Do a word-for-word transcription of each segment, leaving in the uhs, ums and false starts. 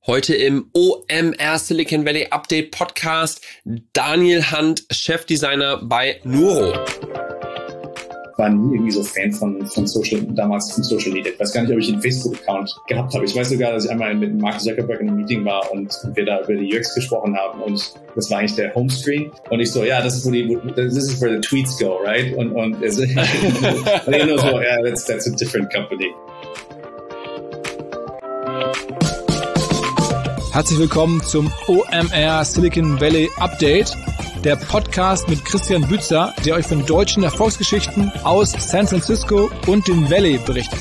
Heute im O M R Silicon Valley Update Podcast Daniel Hunt, Chefdesigner bei Nuro. War nie irgendwie so Fan von, von Social, damals von Social Media. Ich weiß gar nicht, ob ich einen Facebook-Account gehabt habe. Ich weiß sogar, dass ich einmal mit Mark Zuckerberg in einem Meeting war und wir da über die U X gesprochen haben und das war eigentlich der Homescreen. Und ich so, ja, das ist wo die, this is where the tweets go, right? Und, und, und ich nur so, yeah, that's, that's a different company. Herzlich willkommen zum O M R Silicon Valley Update, der Podcast mit Christian Bützer, der euch von deutschen Erfolgsgeschichten aus San Francisco und dem Valley berichtet.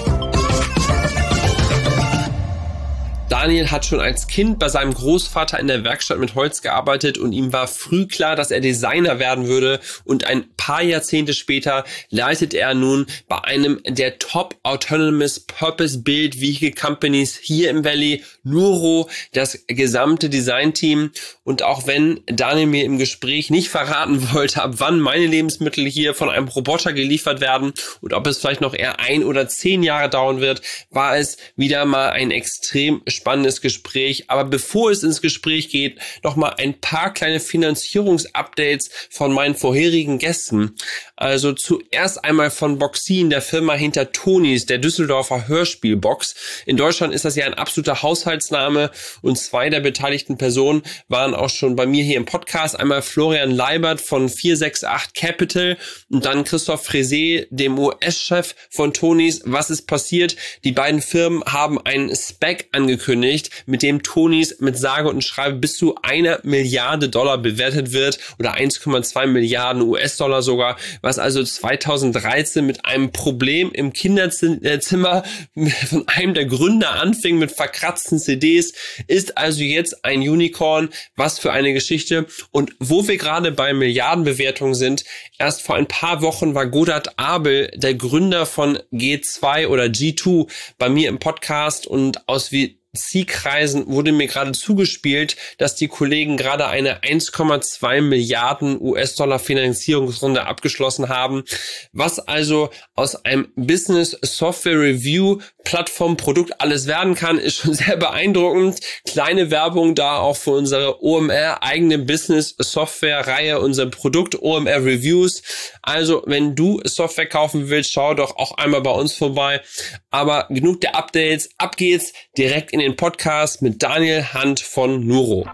Daniel hat schon als Kind bei seinem Großvater in der Werkstatt mit Holz gearbeitet und ihm war früh klar, dass er Designer werden würde, und ein paar Jahrzehnte später leitet er nun bei einem der Top Autonomous Purpose Build Vehicle Companies hier im Valley, Nuro, das gesamte Designteam. Und auch wenn Daniel mir im Gespräch nicht verraten wollte, ab wann meine Lebensmittel hier von einem Roboter geliefert werden und ob es vielleicht noch eher ein oder zehn Jahre dauern wird, war es wieder mal ein extrem spannendes Gespräch. Aber bevor es ins Gespräch geht, noch mal ein paar kleine Finanzierungsupdates von meinen vorherigen Gästen. Also zuerst einmal von Boxin, der Firma hinter Tonys, der Düsseldorfer Hörspielbox. In Deutschland ist das ja ein absoluter Haushaltsname und zwei der beteiligten Personen waren auch schon bei mir hier im Podcast. Einmal Florian Leibert von vier sechs acht Capital und dann Christoph Frese, dem U S-Chef von Tonys. Was ist passiert? Die beiden Firmen haben einen SPAC angekündigt, mit dem Tonys mit sage und schreibe bis zu einer Milliarde Dollar bewertet wird oder eins Komma zwei Milliarden U S-Dollar sogar, was also zweitausenddreizehn mit einem Problem im Kinderzimmer von einem der Gründer anfing mit verkratzten C Ds, ist also jetzt ein Unicorn. Was für eine Geschichte. Und wo wir gerade bei Milliardenbewertungen sind, erst vor ein paar Wochen war Godard Abel, der Gründer von G zwei oder G zwei, bei mir im Podcast, und aus wie C-Kreisen wurde mir gerade zugespielt, dass die Kollegen gerade eine eins Komma zwei Milliarden U S-Dollar Finanzierungsrunde abgeschlossen haben, was also aus einem Business Software Review Plattform Produkt alles werden kann, ist schon sehr beeindruckend. Kleine Werbung da auch für unsere O M R eigene Business Software Reihe, unser Produkt O M R Reviews. Also wenn du Software kaufen willst, schau doch auch einmal bei uns vorbei. Aber genug der Updates, ab geht's direkt in den Podcast mit Daniel Hunt von Nuro.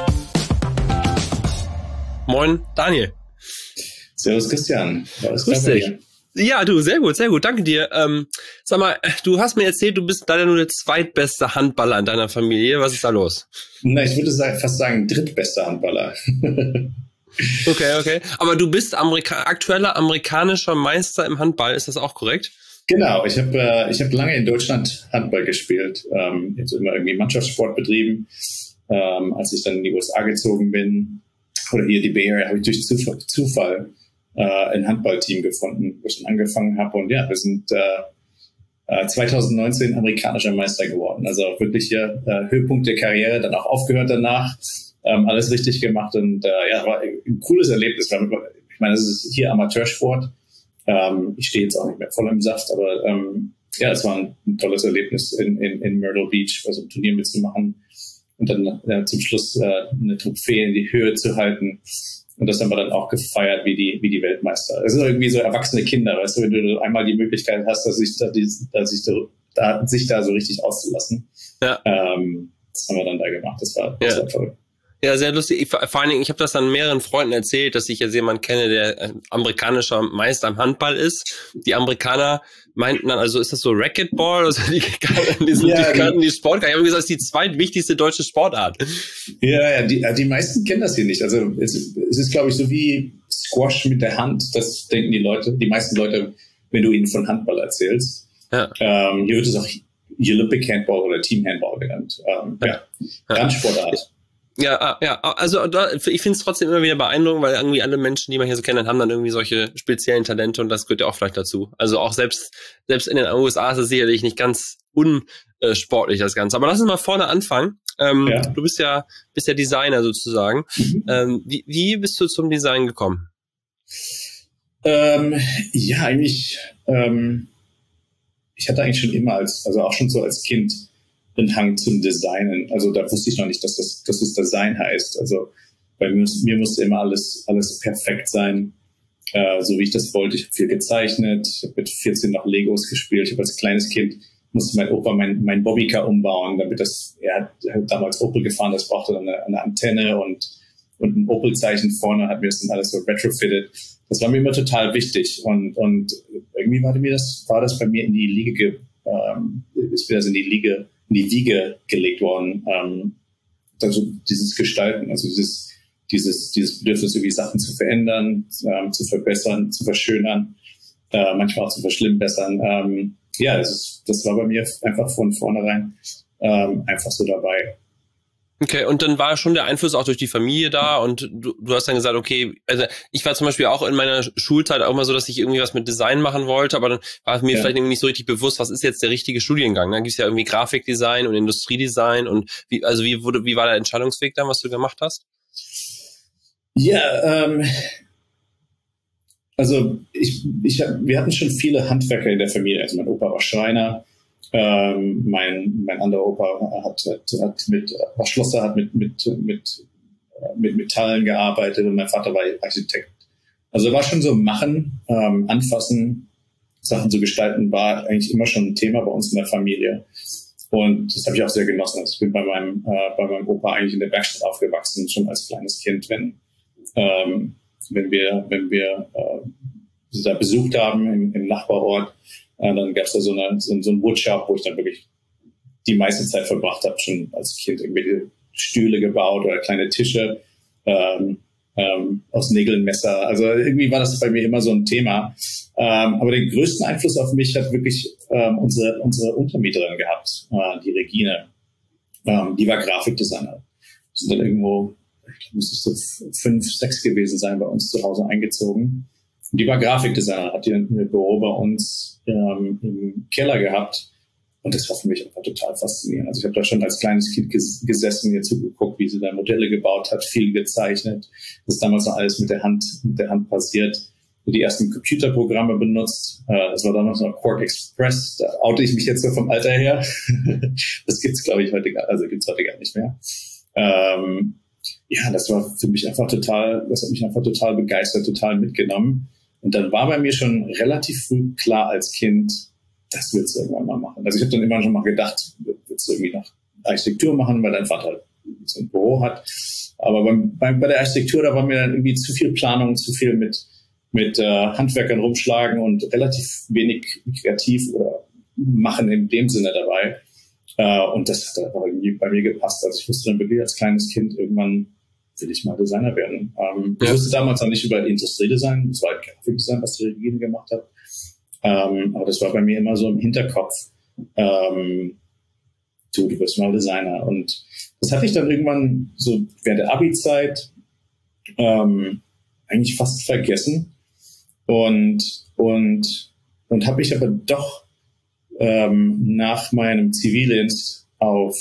Moin, Daniel. Servus, Christian. Grüß dich. Ja, du, sehr gut, sehr gut, danke dir. Ähm, sag mal, du hast mir erzählt, du bist leider nur der zweitbeste Handballer in deiner Familie. Was ist da los? Na, ich würde sagen, fast sagen, drittbester Handballer. Okay, okay. Aber du bist Amerika- aktueller amerikanischer Meister im Handball, ist das auch korrekt? Genau, ich habe äh, ich hab lange in Deutschland Handball gespielt, ähm, jetzt immer irgendwie Mannschaftssport betrieben. Ähm, als ich dann in die U S A gezogen bin, oder hier die Bay Area, habe ich durch Zufall, Zufall äh, ein Handballteam gefunden, wo ich dann angefangen habe. Und ja, wir sind äh, zwanzig neunzehn amerikanischer Meister geworden. Also auch wirklich hier äh, Höhepunkt der Karriere, dann auch aufgehört danach, ähm, alles richtig gemacht. Und äh, ja, war ein cooles Erlebnis. Ich meine, es ist hier Amateursport. Ähm, ich stehe jetzt auch nicht mehr voll im Saft, aber ähm, ja, es war ein, ein tolles Erlebnis, in, in, in Myrtle Beach bei so einem Turnier mitzumachen und dann äh, zum Schluss äh, eine Trophäe in die Höhe zu halten. Und das haben wir dann auch gefeiert wie die wie die Weltmeister. Es ist irgendwie so erwachsene Kinder, weißt du, wenn du einmal die Möglichkeit hast, dass sich da, die, dass sich da, da, sich da so richtig auszulassen. Ja. Ähm, das haben wir dann da gemacht. Das war, das ja. war toll. Ja, sehr lustig. Ich, vor allen Dingen, ich habe das dann mehreren Freunden erzählt, dass ich jetzt jemanden kenne, der äh, amerikanischer Meister im Handball ist. Die Amerikaner meinten dann, also ist das so Racquetball? Also die kannten die, ja, die, kannten die Sportart. Ich habe gesagt, das ist die zweitwichtigste deutsche Sportart. Ja, ja, die, die meisten kennen das hier nicht. Also es, es ist, glaube ich, so wie Squash mit der Hand. Das denken die Leute, die meisten Leute, wenn du ihnen von Handball erzählst. Ja. Ähm, hier wird es auch Olympic Handball oder Team Handball genannt. Ähm, ja, ja. Randsportart. Ja, ja, also da, ich finde es trotzdem immer wieder beeindruckend, weil irgendwie alle Menschen, die man hier so kennt, haben dann irgendwie solche speziellen Talente, und das gehört ja auch vielleicht dazu. Also auch selbst selbst in den U S A ist es sicherlich nicht ganz unsportlich, das Ganze. Aber lass uns mal vorne anfangen. Ähm, ja. Du bist ja bist ja Designer sozusagen. Mhm. Ähm, wie, wie bist du zum Design gekommen? Ähm, ja, eigentlich, ähm, ich hatte eigentlich schon immer als, also auch schon so als Kind, einen Hang zum Designen. Also da wusste ich noch nicht, dass das, dass das Design heißt. Also bei mir, mir musste immer alles, alles perfekt sein, äh, so wie ich das wollte. Ich habe viel gezeichnet, ich habe mit vierzehn noch Legos gespielt. Ich habe als kleines Kind musste mein Opa mein, mein Bobbycar umbauen, damit das, er hat, er hat damals Opel gefahren, das brauchte dann eine, eine Antenne und, und ein Opel-Zeichen vorne, hat mir das dann alles so retrofitted. Das war mir immer total wichtig und, und irgendwie war mir das, war das bei mir in die Liege, ge, ähm, ist mir das in die Liege, in die Wiege gelegt worden. Ähm, also dieses Gestalten, also dieses, dieses, dieses Bedürfnis, irgendwie Sachen zu verändern, ähm, zu verbessern, zu verschönern, äh, manchmal auch zu verschlimmbessern. Ähm, ja, das ist, das war bei mir einfach von vornherein ähm, einfach so dabei. Okay, und dann war schon der Einfluss auch durch die Familie da und du, du hast dann gesagt, okay, also ich war zum Beispiel auch in meiner Schulzeit auch mal so, dass ich irgendwie was mit Design machen wollte, aber dann war mir ja. vielleicht irgendwie nicht so richtig bewusst, was ist jetzt der richtige Studiengang. Dann gibt es ja irgendwie Grafikdesign und Industriedesign und wie, also wie wurde, wie war der Entscheidungsweg dann, was du gemacht hast? Ja, ähm, also ich, ich hab, wir hatten schon viele Handwerker in der Familie. Also mein Opa war Schreiner. Ähm, mein, mein anderer Opa hat, hat, hat mit, war Schlosser, hat mit, mit, mit, mit Metallen gearbeitet und mein Vater war Architekt. Also war schon so machen, ähm, anfassen, Sachen zu gestalten, war eigentlich immer schon ein Thema bei uns in der Familie. Und das habe ich auch sehr genossen. Also ich bin bei meinem, äh, bei meinem Opa eigentlich in der Werkstatt aufgewachsen, schon als kleines Kind, wenn, ähm, wenn wir, wenn wir, äh, da besucht haben im, im Nachbarort. Und dann gab es da so, eine, so, so einen Woodshop, wo ich dann wirklich die meiste Zeit verbracht habe, schon als Kind irgendwelche Stühle gebaut oder kleine Tische ähm, ähm, aus Nägeln, Messer. Also irgendwie war das bei mir immer so ein Thema. Ähm, aber den größten Einfluss auf mich hat wirklich ähm, unsere, unsere Untermieterin gehabt, äh, die Regine. Ähm, die war Grafikdesigner. Sind dann irgendwo, ich glaube, es ist so fünf, sechs gewesen sein, bei uns zu Hause eingezogen. Und die war Grafikdesigner, hat ihr Büro bei uns ähm, im Keller gehabt. Und das war für mich einfach total faszinierend. Also ich habe da schon als kleines Kind ges- gesessen, ihr zugeguckt, wie sie da Modelle gebaut hat, viel gezeichnet. Das ist damals noch alles mit der Hand, mit der Hand passiert. Die ersten Computerprogramme benutzt. Äh, das war damals noch Quark Express. Da oute ich mich jetzt so vom Alter her. Das gibt's, glaube ich, heute gar, also gibt's heute gar nicht mehr. Ähm, ja, das war für mich einfach total, das hat mich einfach total begeistert, total mitgenommen. Und dann war bei mir schon relativ früh klar als Kind, das willst du irgendwann mal machen. Also ich habe dann immer schon mal gedacht, willst du irgendwie noch Architektur machen, weil dein Vater so ein Büro hat. Aber beim, beim, bei der Architektur, da war mir dann irgendwie zu viel Planung, zu viel mit, mit äh, Handwerkern rumschlagen und relativ wenig kreativ oder machen in dem Sinne dabei. Äh, und das hat dann auch irgendwie bei mir gepasst. Also ich wusste dann wirklich als kleines Kind, irgendwann will ich mal Designer werden. Ähm, ja. Ich wusste damals noch nicht über Industriedesign, das war halt Grafikdesign, was die Regine gemacht hat. Ähm, aber das war bei mir immer so im Hinterkopf. Ähm, du, du wirst mal Designer. Und das hatte ich dann irgendwann so während der Abi-Zeit ähm, eigentlich fast vergessen. Und, und, und habe ich aber doch ähm, nach meinem Zivildienst auf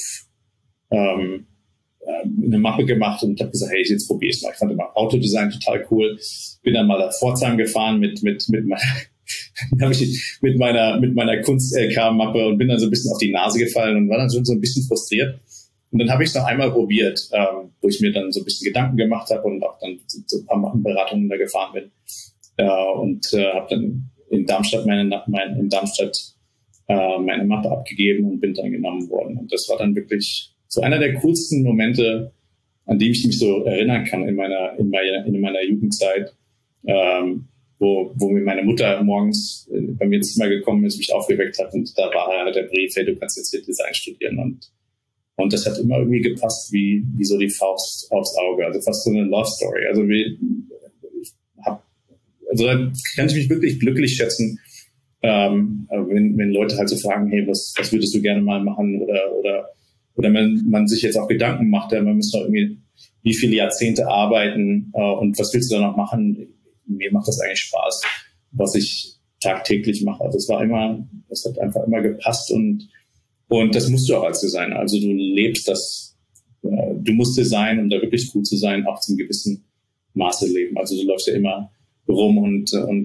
ähm, eine Mappe gemacht und habe gesagt, hey, jetzt probiere ich es mal. Ich fand immer Autodesign total cool. Bin dann mal nach Pforzheim gefahren mit mit mit meiner habe ich mit meiner mit meiner Kunst-L K-Mappe und bin dann so ein bisschen auf die Nase gefallen und war dann schon so ein bisschen frustriert. Und dann habe ich es noch einmal probiert, ähm, wo ich mir dann so ein bisschen Gedanken gemacht habe und auch dann so ein paar Beratungen da gefahren bin. Äh, und äh, habe dann in Darmstadt meine, meine in Darmstadt äh, meine Mappe abgegeben und bin dann genommen worden. Und das war dann wirklich so einer der coolsten Momente, an die ich mich so erinnern kann in meiner in meiner, in meiner Jugendzeit, ähm, wo, wo mir meine Mutter morgens bei mir ins Zimmer gekommen ist, mich aufgeweckt hat und da war halt der Brief, hey, du kannst jetzt hier Design studieren. Und, und das hat immer irgendwie gepasst wie, wie so die Faust aufs Auge, also fast so eine Love Story. Also, wie, ich hab, also da kann ich mich wirklich glücklich schätzen, ähm, wenn, wenn Leute halt so fragen, hey, was, was würdest du gerne mal machen oder, oder Oder man, man sich jetzt auch Gedanken macht, ja, man müsste noch irgendwie wie viele Jahrzehnte arbeiten äh, und was willst du da noch machen? Mir macht das eigentlich Spaß, was ich tagtäglich mache. Also es war immer, es hat einfach immer gepasst und und das musst du auch als Designer. Also du lebst das, äh, du musst Design, um da wirklich gut zu sein, auch zum gewissen Maße leben. Also du läufst ja immer rum und und und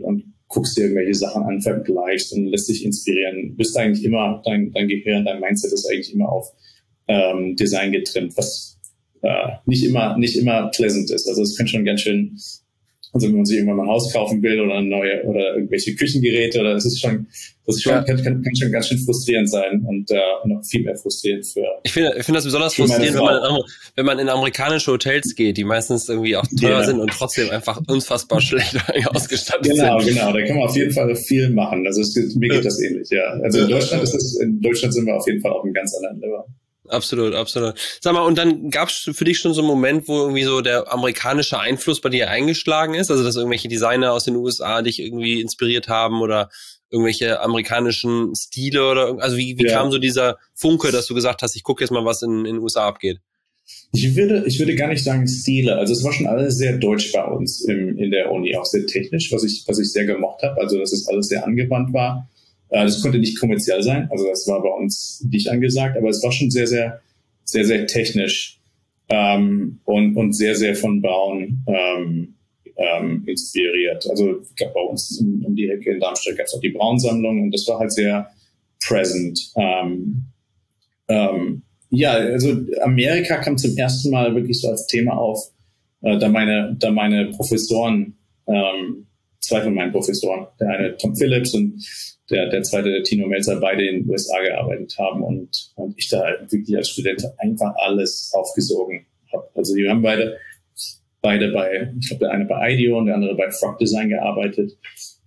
guckst dir irgendwelche Sachen an, vergleichst und lässt dich inspirieren. Du bist eigentlich immer, dein, dein Gehirn, dein Mindset ist eigentlich immer auf ähm, Design getrimmt, was äh, nicht immer nicht immer pleasant ist. Also es kann schon ganz schön, also wenn man sich irgendwann mal ein Haus kaufen will oder eine neue oder irgendwelche Küchengeräte, oder das ist schon, das ist schon, ja. kann, kann, kann schon ganz schön frustrierend sein und äh, noch viel mehr frustrierend für. Ich finde, ich finde das besonders frustrierend, wenn man, in, wenn man in amerikanische Hotels geht, die meistens irgendwie auch teuer ja. sind und trotzdem einfach unfassbar schlecht ausgestattet genau, sind. Genau, genau. Da kann man auf jeden Fall viel machen. Also es, mir geht das ähnlich, ja. Also in Deutschland ist es, in Deutschland sind wir auf jeden Fall auf einem ganz anderen Level. Absolut, absolut. Sag mal, und dann gab es für dich schon so einen Moment, wo irgendwie so der amerikanische Einfluss bei dir eingeschlagen ist? Also, dass irgendwelche Designer aus den U S A dich irgendwie inspiriert haben oder irgendwelche amerikanischen Stile oder, also wie, wie ja. kam so dieser Funke, dass du gesagt hast, ich gucke jetzt mal, was in, in den U S A abgeht? Ich würde, ich würde gar nicht sagen Stile. Also es war schon alles sehr deutsch bei uns im, in der Uni, auch sehr technisch, was ich, was ich sehr gemocht habe. Also, dass es alles sehr angewandt war. Das konnte nicht kommerziell sein, also das war bei uns nicht angesagt, aber es war schon sehr, sehr, sehr, sehr technisch ähm, und, und sehr, sehr von Braun ähm, ähm, inspiriert. Also gab bei uns um, um die Ecke in Darmstadt gab es auch die Braun-Sammlung und das war halt sehr present. Ähm, ähm, ja, also Amerika kam zum ersten Mal wirklich so als Thema auf, äh, da meine, da meine Professoren, ähm, zwei von meinen Professoren, der eine Tom Phillips und der, der zweite, der Tino Melzer, beide in den U S A gearbeitet haben und, und ich da wirklich als Student einfach alles aufgesogen habe. Also die haben beide, beide bei, ich glaube der eine bei IDEO und der andere bei Frog Design gearbeitet.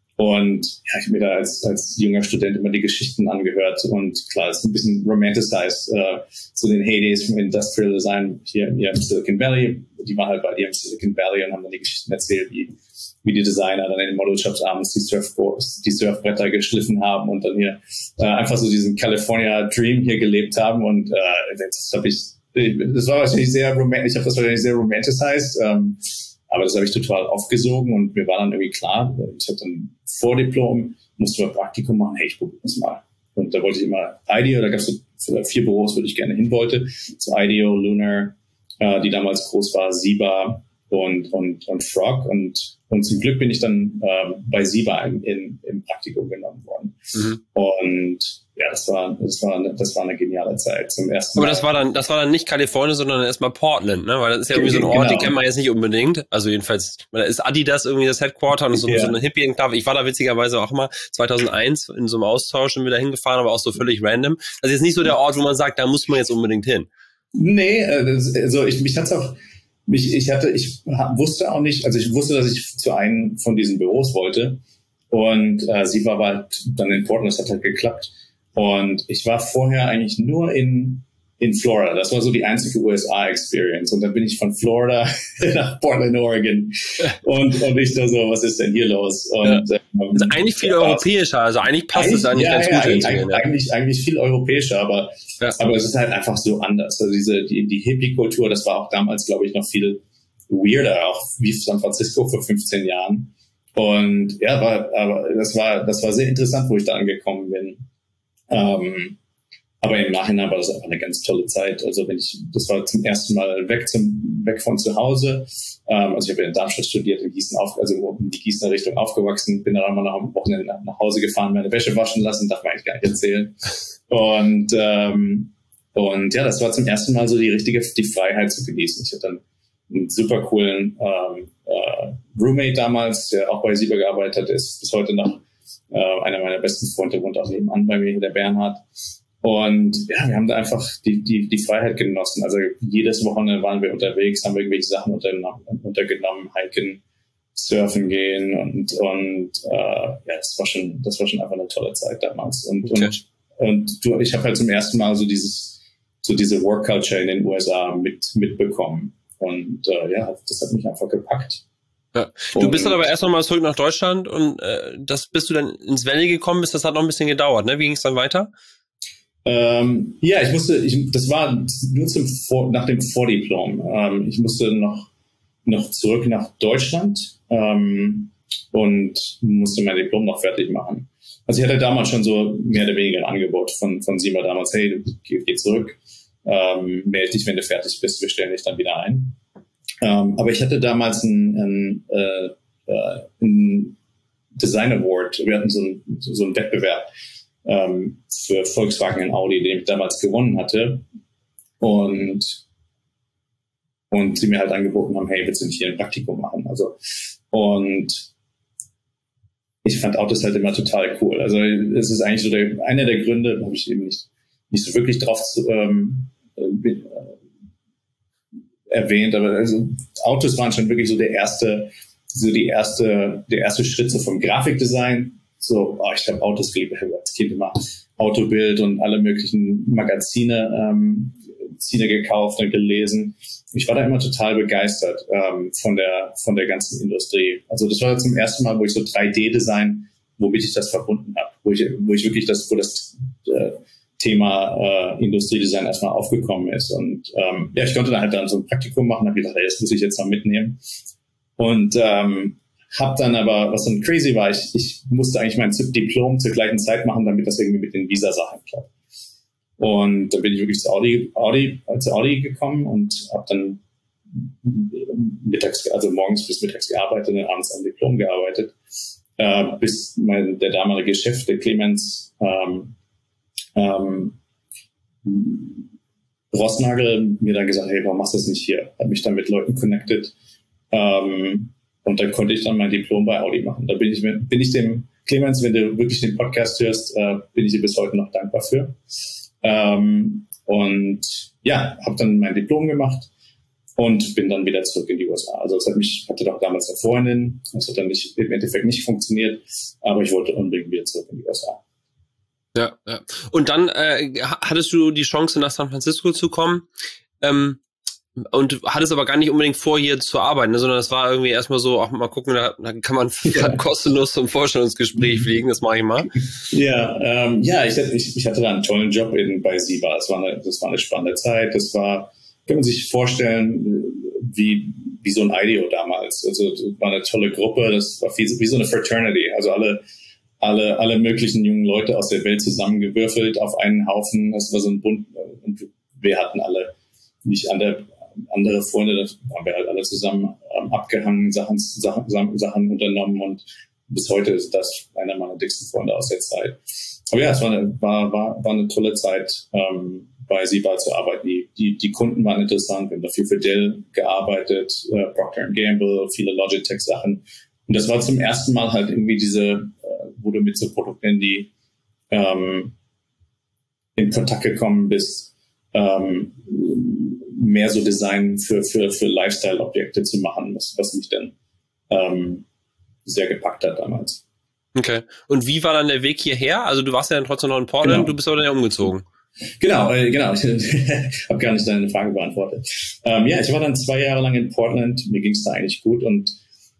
Und ja, ich habe mir da als, als junger Student immer die Geschichten angehört und klar, es ist ein bisschen romanticized, äh, zu den Heydays vom Industrial Design hier, hier im Silicon Valley. Die waren halt bei dir im Silicon Valley und haben dann die Geschichten erzählt, wie wie die Designer dann in den Model-Shops abends die, Surfboards, die Surfbretter geschliffen haben und dann hier äh, einfach so diesen California Dream hier gelebt haben. Und äh, das habe ich, das war wahrscheinlich sehr romantisch, ich habe das wahrscheinlich sehr romanticized, ähm, aber das habe ich total aufgesogen und mir war dann irgendwie klar, ich habe dann vor Diplom, musste ein Praktikum machen, hey, ich probiere das mal. Und da wollte ich immer IDEO, da gab es so vier Büros, wo ich gerne hin wollte, so IDEO, Lunar, äh, die damals groß war, Siba und, und, und Frog und Und zum Glück bin ich dann ähm, bei Siba in, in, im Praktikum genommen worden. Mhm. Und ja, das war, das war, eine, das war eine geniale Zeit zum ersten Mal. Aber das war dann, das war dann nicht Kalifornien, sondern erstmal Portland, ne? Weil das ist ja irgendwie so ein Ort, genau. Den kennt man jetzt nicht unbedingt. Also jedenfalls, da ist Adidas irgendwie das Headquarter und so, ja. so eine Hippie-Enklave. Ich war da witzigerweise auch mal zweitausendeins in so einem Austausch und wieder hingefahren, aber auch so völlig random. Also jetzt nicht so der Ort, wo man sagt, da muss man jetzt unbedingt hin. Nee, also ich, mich hat's auch, mich, ich hatte, ich wusste auch nicht, also ich wusste, dass ich zu einem von diesen Büros wollte und äh, sie war halt dann in Portland, das hat halt geklappt. Und ich war vorher eigentlich nur in in Florida. Das war so die einzige U S A-Experience. Und dann bin ich von Florida nach Portland, Oregon. Und, und ich da so, was ist denn hier los? Und, ja. ähm, also eigentlich viel ja, europäischer. Also eigentlich passt es eigentlich ja, ganz ja, gut. Eigentlich, eigentlich, eigentlich, eigentlich viel europäischer, aber, ja. aber es ist halt einfach so anders. Also diese, die, die Hippie-Kultur, das war auch damals, glaube ich, noch viel weirder, auch wie San Francisco vor fünfzehn Jahren. Und ja, war, aber das war, das war sehr interessant, wo ich da angekommen bin. Ähm, aber im Nachhinein war das einfach eine ganz tolle Zeit. Also wenn ich, das war zum ersten Mal weg zum, weg von zu Hause. Ähm, also ich habe in Darmstadt studiert, in Gießen auf, also in die Gießener Richtung aufgewachsen, bin dann einmal nach am Wochenende nach, nach Hause gefahren, meine Wäsche waschen lassen, darf man eigentlich gar nicht erzählen. Und, ähm, und ja, das war zum ersten Mal so die richtige, die Freiheit zu genießen. Ich hatte dann einen super coolen, ähm, äh, Roommate damals, der auch bei Siba gearbeitet hat, ist bis heute noch, äh, einer meiner besten Freunde, wohnt auch nebenan bei mir, der Bernhard. Und ja, wir haben da einfach die, die, die Freiheit genossen. Also jedes Wochenende waren wir unterwegs, haben wir irgendwelche Sachen untergenommen, untergenommen hiken, surfen gehen und, und äh, ja, das war schon, das war schon einfach eine tolle Zeit damals. Und, okay. und, und du, ich habe halt zum ersten Mal so dieses, so diese Work Culture in den U S A mit, mitbekommen. Und äh, ja, das hat mich einfach gepackt. Ja. Du und, bist dann aber erst noch mal zurück nach Deutschland und äh, das bist du dann ins Valley gekommen bist, das hat noch ein bisschen gedauert, ne? Wie ging es dann weiter? Ähm, ja, ich musste, ich, das war nur zum Vor, nach dem Vordiplom. Ähm, ich musste noch, noch zurück nach Deutschland ähm, und musste mein Diplom noch fertig machen. Also ich hatte damals schon so mehr oder weniger ein Angebot von, von Siba damals, hey, du geh, geh zurück, ähm, melde dich, wenn du fertig bist, wir stellen dich dann wieder ein. Ähm, aber ich hatte damals ein, ein, äh, ein Design Award. Wir hatten so einen, so einen Wettbewerb ähm, für Volkswagen und Audi, den ich damals gewonnen hatte. Und, und sie mir halt angeboten haben, hey, willst du nicht hier ein Praktikum machen? Also, und ich fand Autos halt immer total cool. Also es ist eigentlich so der, einer der Gründe, da habe ich eben nicht, nicht so wirklich drauf ähm, äh, erwähnt, aber also Autos waren schon wirklich so der erste, so die erste, der erste Schritt so vom Grafikdesign. So, oh, ich habe Autos geliebt, ich habe als Kind immer Autobild und alle möglichen Magazine, ähm, Magazine gekauft und gelesen. Ich war da immer total begeistert ähm, von der von der ganzen Industrie. Also das war zum ersten Mal, wo ich so drei D-Design, womit ich das verbunden habe, wo ich wo ich wirklich das, wo das äh, Thema äh, Industriedesign erstmal aufgekommen ist. Und ähm, ja, ich konnte dann halt dann so ein Praktikum machen, habe gedacht, hey, das muss ich jetzt mal mitnehmen. Und ähm, habe dann aber, was dann crazy war, ich, ich musste eigentlich mein Diplom zur gleichen Zeit machen, damit das irgendwie mit den Visa-Sachen klappt. Und dann bin ich wirklich zu Audi, Audi, zu Audi gekommen und habe dann mittags, also morgens bis mittags gearbeitet und abends am Diplom gearbeitet, äh, bis mein, der damalige Chef, der Clemens ähm, ähm, Rossnagel, mir dann gesagt, hey, warum machst du das nicht hier? Hat mich dann mit Leuten connected ähm, und dann konnte ich dann mein Diplom bei Audi machen. Da bin ich, mit, bin ich dem Clemens, wenn du wirklich den Podcast hörst, äh, bin ich dir bis heute noch dankbar für. Ähm, und ja, habe dann mein Diplom gemacht und bin dann wieder zurück in die U S A. Also es hat mich, hatte doch damals eine Freundin, das hat dann nicht, im Endeffekt nicht funktioniert, aber ich wollte unbedingt wieder zurück in die U S A. Ja, ja. Und dann äh, hattest du die Chance, nach San Francisco zu kommen, ähm, und hattest aber gar nicht unbedingt vor, hier zu arbeiten, ne, sondern das war irgendwie erstmal so, ach, mal gucken, da, da kann man ja kostenlos zum Vorstellungsgespräch fliegen, das mache ich mal. Ja, ähm, ja, ich, ich, ich hatte da einen tollen Job in, bei Siba. Das war eine, das war eine spannende Zeit. Das war, kann man sich vorstellen, wie, wie so ein I D E O damals. Also, das war eine tolle Gruppe. Das war wie, wie so eine Fraternity. Also alle, alle, alle möglichen jungen Leute aus der Welt zusammengewürfelt auf einen Haufen. Das war so ein Bund. Und wir hatten alle nicht an der, andere Freunde, das haben wir halt alle zusammen ähm, abgehangen, Sachen, Sachen, Sachen unternommen und bis heute ist das einer meiner dicksten Freunde aus der Zeit. Aber ja, es war eine, war, war, war eine tolle Zeit, ähm, bei Siba zu arbeiten. Die, die, die Kunden waren interessant. Wir haben dafür für Dell gearbeitet, äh, Procter and Gamble, viele Logitech-Sachen. Und das war zum ersten Mal halt irgendwie diese, äh, wo du mit so Produkten, die ähm, in Kontakt gekommen bist, ähm, mehr so Design für, für, für Lifestyle-Objekte zu machen, was, was mich dann ähm, sehr gepackt hat damals. Okay. Und wie war dann der Weg hierher? Also du warst ja dann trotzdem noch in Portland, genau. Du bist aber dann ja umgezogen. Genau, äh, genau. Ich habe gar nicht deine Frage beantwortet. Ähm, ja, ich war dann zwei Jahre lang in Portland. Mir ging es da eigentlich gut und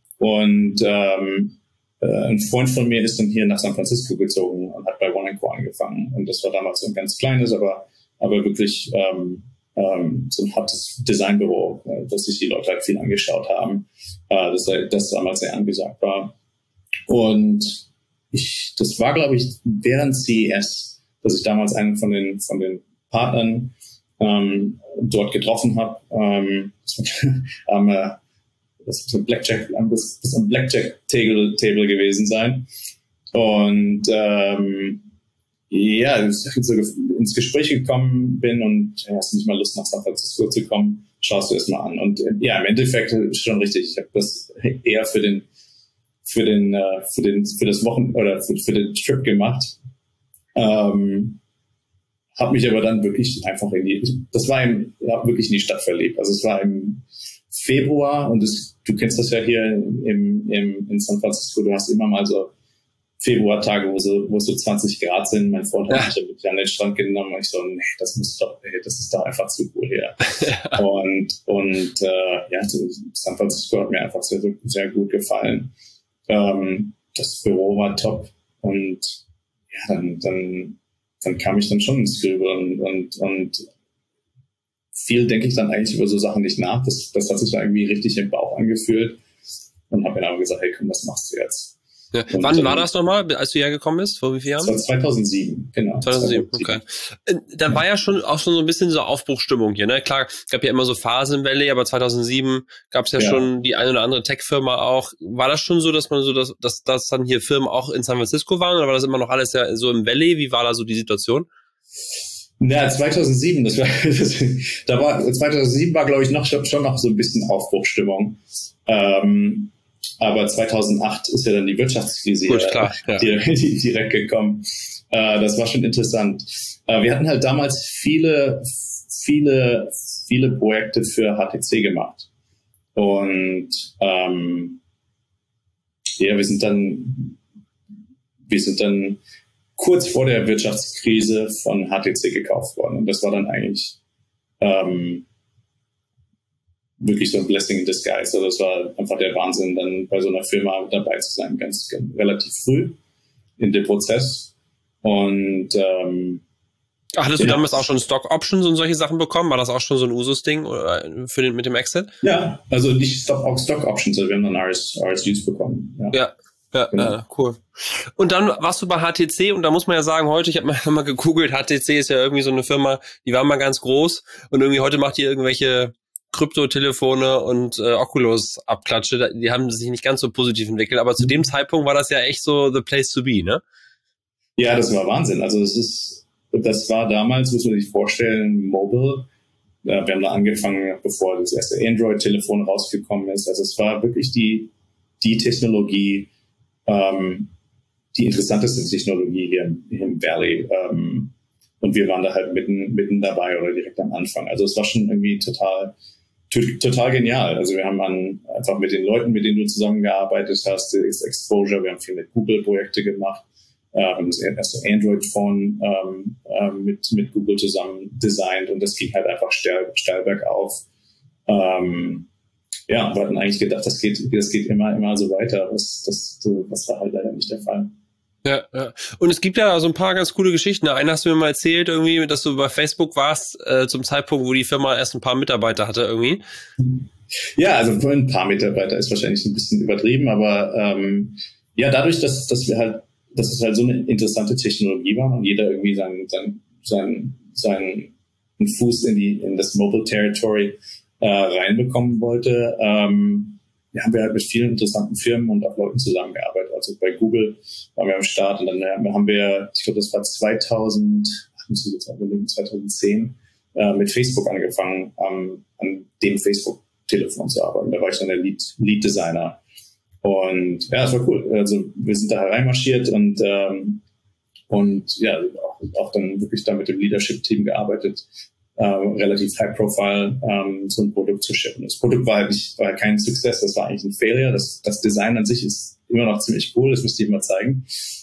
und ähm, äh, ein Freund von mir ist dann hier nach San Francisco gezogen und hat bei One and Co angefangen. Und das war damals so ein ganz kleines, aber aber wirklich ähm, ähm, so ein hartes Designbüro, äh, dass sich die Leute halt viel angeschaut haben, äh, das, das damals sehr angesagt war. Und ich, das war, glaube ich, während C E S, dass ich damals einen von den von den Partnern ähm, dort getroffen habe. Ähm, ähm, äh, das ist ein Blackjack, das ist ein Blackjack-Table Table gewesen sein. Und ähm, ja, ich so ins Gespräch gekommen bin und ja, hast du nicht mal Lust, nach San Francisco zu kommen, schaust du es mal an. Und ja, im Endeffekt ist schon richtig. Ich habe das eher für den für den äh, für den für das Wochen oder für, für den Trip gemacht. Ähm, habe mich aber dann wirklich einfach in die, das war im, ja, wirklich in die Stadt verliebt. Also es war im Februar und es, du kennst das ja hier im, im, in San Francisco, du hast immer mal so Februartage, wo so, wo so zwanzig Grad sind. Mein Freund hat mich mit an den Strand genommen und ich so, nee, das muss doch, ey, das ist doch einfach zu cool hier. Ja. Und, und äh, ja, San Francisco hat mir einfach sehr, sehr gut gefallen. Ähm, das Büro war top und ja, dann, dann, dann kam ich dann schon ins Grübeln und, und, und viel denke ich dann eigentlich über so Sachen nicht nach. Das, das hat sich da irgendwie richtig im Bauch angefühlt und habe mir dann aber gesagt, hey, komm, was machst du jetzt? Ja. Wann dann, war das nochmal, als du hergekommen bist? Vor wie vielen Jahren? Das war zweitausendsieben, genau. zweitausendsieben, okay. Da war ja schon auch schon so ein bisschen so Aufbruchsstimmung hier, ne? Klar, gab ja immer so Phasen im Valley, aber zweitausendsieben gab es ja, ja schon die eine oder andere Tech-Firma auch. War das schon so, dass man so, dass, dass, dass dann hier Firmen auch in San Francisco waren, oder war das immer noch alles ja so im Valley? Wie war da so die Situation? Ja, zweitausendsieben, das war, das, da war, zweitausendsieben war, glaube ich, noch, schon noch so ein bisschen Aufbruchsstimmung. Ähm, aber zweitausendacht ist ja dann die Wirtschaftskrise Gut, klar, ja. direkt, direkt gekommen. Äh, das war schon interessant. Äh, wir hatten halt damals viele, viele, viele Projekte für H T C gemacht. Und, ähm, ja, wir sind dann, wir sind dann kurz vor der Wirtschaftskrise von H T C gekauft worden. Und das war dann eigentlich ähm, wirklich so ein Blessing in disguise. Also das war einfach der Wahnsinn, dann bei so einer Firma dabei zu sein, ganz, ganz relativ früh in dem Prozess. Und ähm, Ach, hattest ja. du damals auch schon Stock Options und solche Sachen bekommen? War das auch schon so ein Usus-Ding für den, mit dem Exit? Ja, also nicht Stock, auch Stock Options, also wir haben dann R S, R S Us bekommen. Ja. ja. Ja, genau. ja, cool. Und dann warst du bei H T C und da muss man ja sagen, heute, ich habe mal, mal gegoogelt, H T C ist ja irgendwie so eine Firma, die war mal ganz groß und irgendwie heute macht die irgendwelche Kryptotelefone und äh, Oculus-Abklatsche, die haben sich nicht ganz so positiv entwickelt, aber zu dem Zeitpunkt war das ja echt so the place to be, ne? Ja, das war Wahnsinn. Also das ist, das war damals, muss man sich vorstellen, mobile. Ja, wir haben da angefangen, bevor das erste Android-Telefon rausgekommen ist. Also es war wirklich die, die Technologie, Ähm, die interessanteste Technologie hier im, hier im Valley. Ähm, und wir waren da halt mitten, mitten dabei oder direkt am Anfang. Also es war schon irgendwie total, total genial. Also wir haben an, einfach mit den Leuten, mit denen du zusammengearbeitet hast, das Exposure, wir haben viel mit Google-Projekte gemacht, äh, wir haben das erste Android-Phone ähm, äh, mit, mit Google zusammen designt und das ging halt einfach steil, steil bergauf. Ähm, Ja, wir hatten eigentlich gedacht, das geht, das geht immer, immer so weiter. Das, das, das war halt leider nicht der Fall. Ja, ja. Und es gibt ja so ein paar ganz coole Geschichten. Eine hast du mir mal erzählt, irgendwie, dass du bei Facebook warst, äh, zum Zeitpunkt, wo die Firma erst ein paar Mitarbeiter hatte, irgendwie. Ja, also ein paar Mitarbeiter ist wahrscheinlich ein bisschen übertrieben, aber ähm, ja, dadurch, dass, dass wir halt, dass es halt so eine interessante Technologie war und jeder irgendwie seinen, seinen, seinen, seinen Fuß in die, in das Mobile Territory Äh, reinbekommen wollte, ähm, ja, haben wir halt mit vielen interessanten Firmen und auch Leuten zusammengearbeitet. Also bei Google waren wir am Start und dann äh, haben wir, ich glaube, das war zweitausend, muss ich jetzt überlegen, zweitausendzehn, äh, mit Facebook angefangen, ähm, an dem Facebook-Telefon zu arbeiten. Da war ich dann der Lead, Lead Designer. Und ja, das war cool. Also wir sind da hereinmarschiert und ähm, und ja, auch, auch dann wirklich da mit dem Leadership-Team gearbeitet. Uh, relativ high profile, um, so ein Produkt zu shippen. Das Produkt war halt nicht, war halt kein Success, das war eigentlich ein Failure. Das, das Design an sich ist immer noch ziemlich cool, das müsste ich mal zeigen.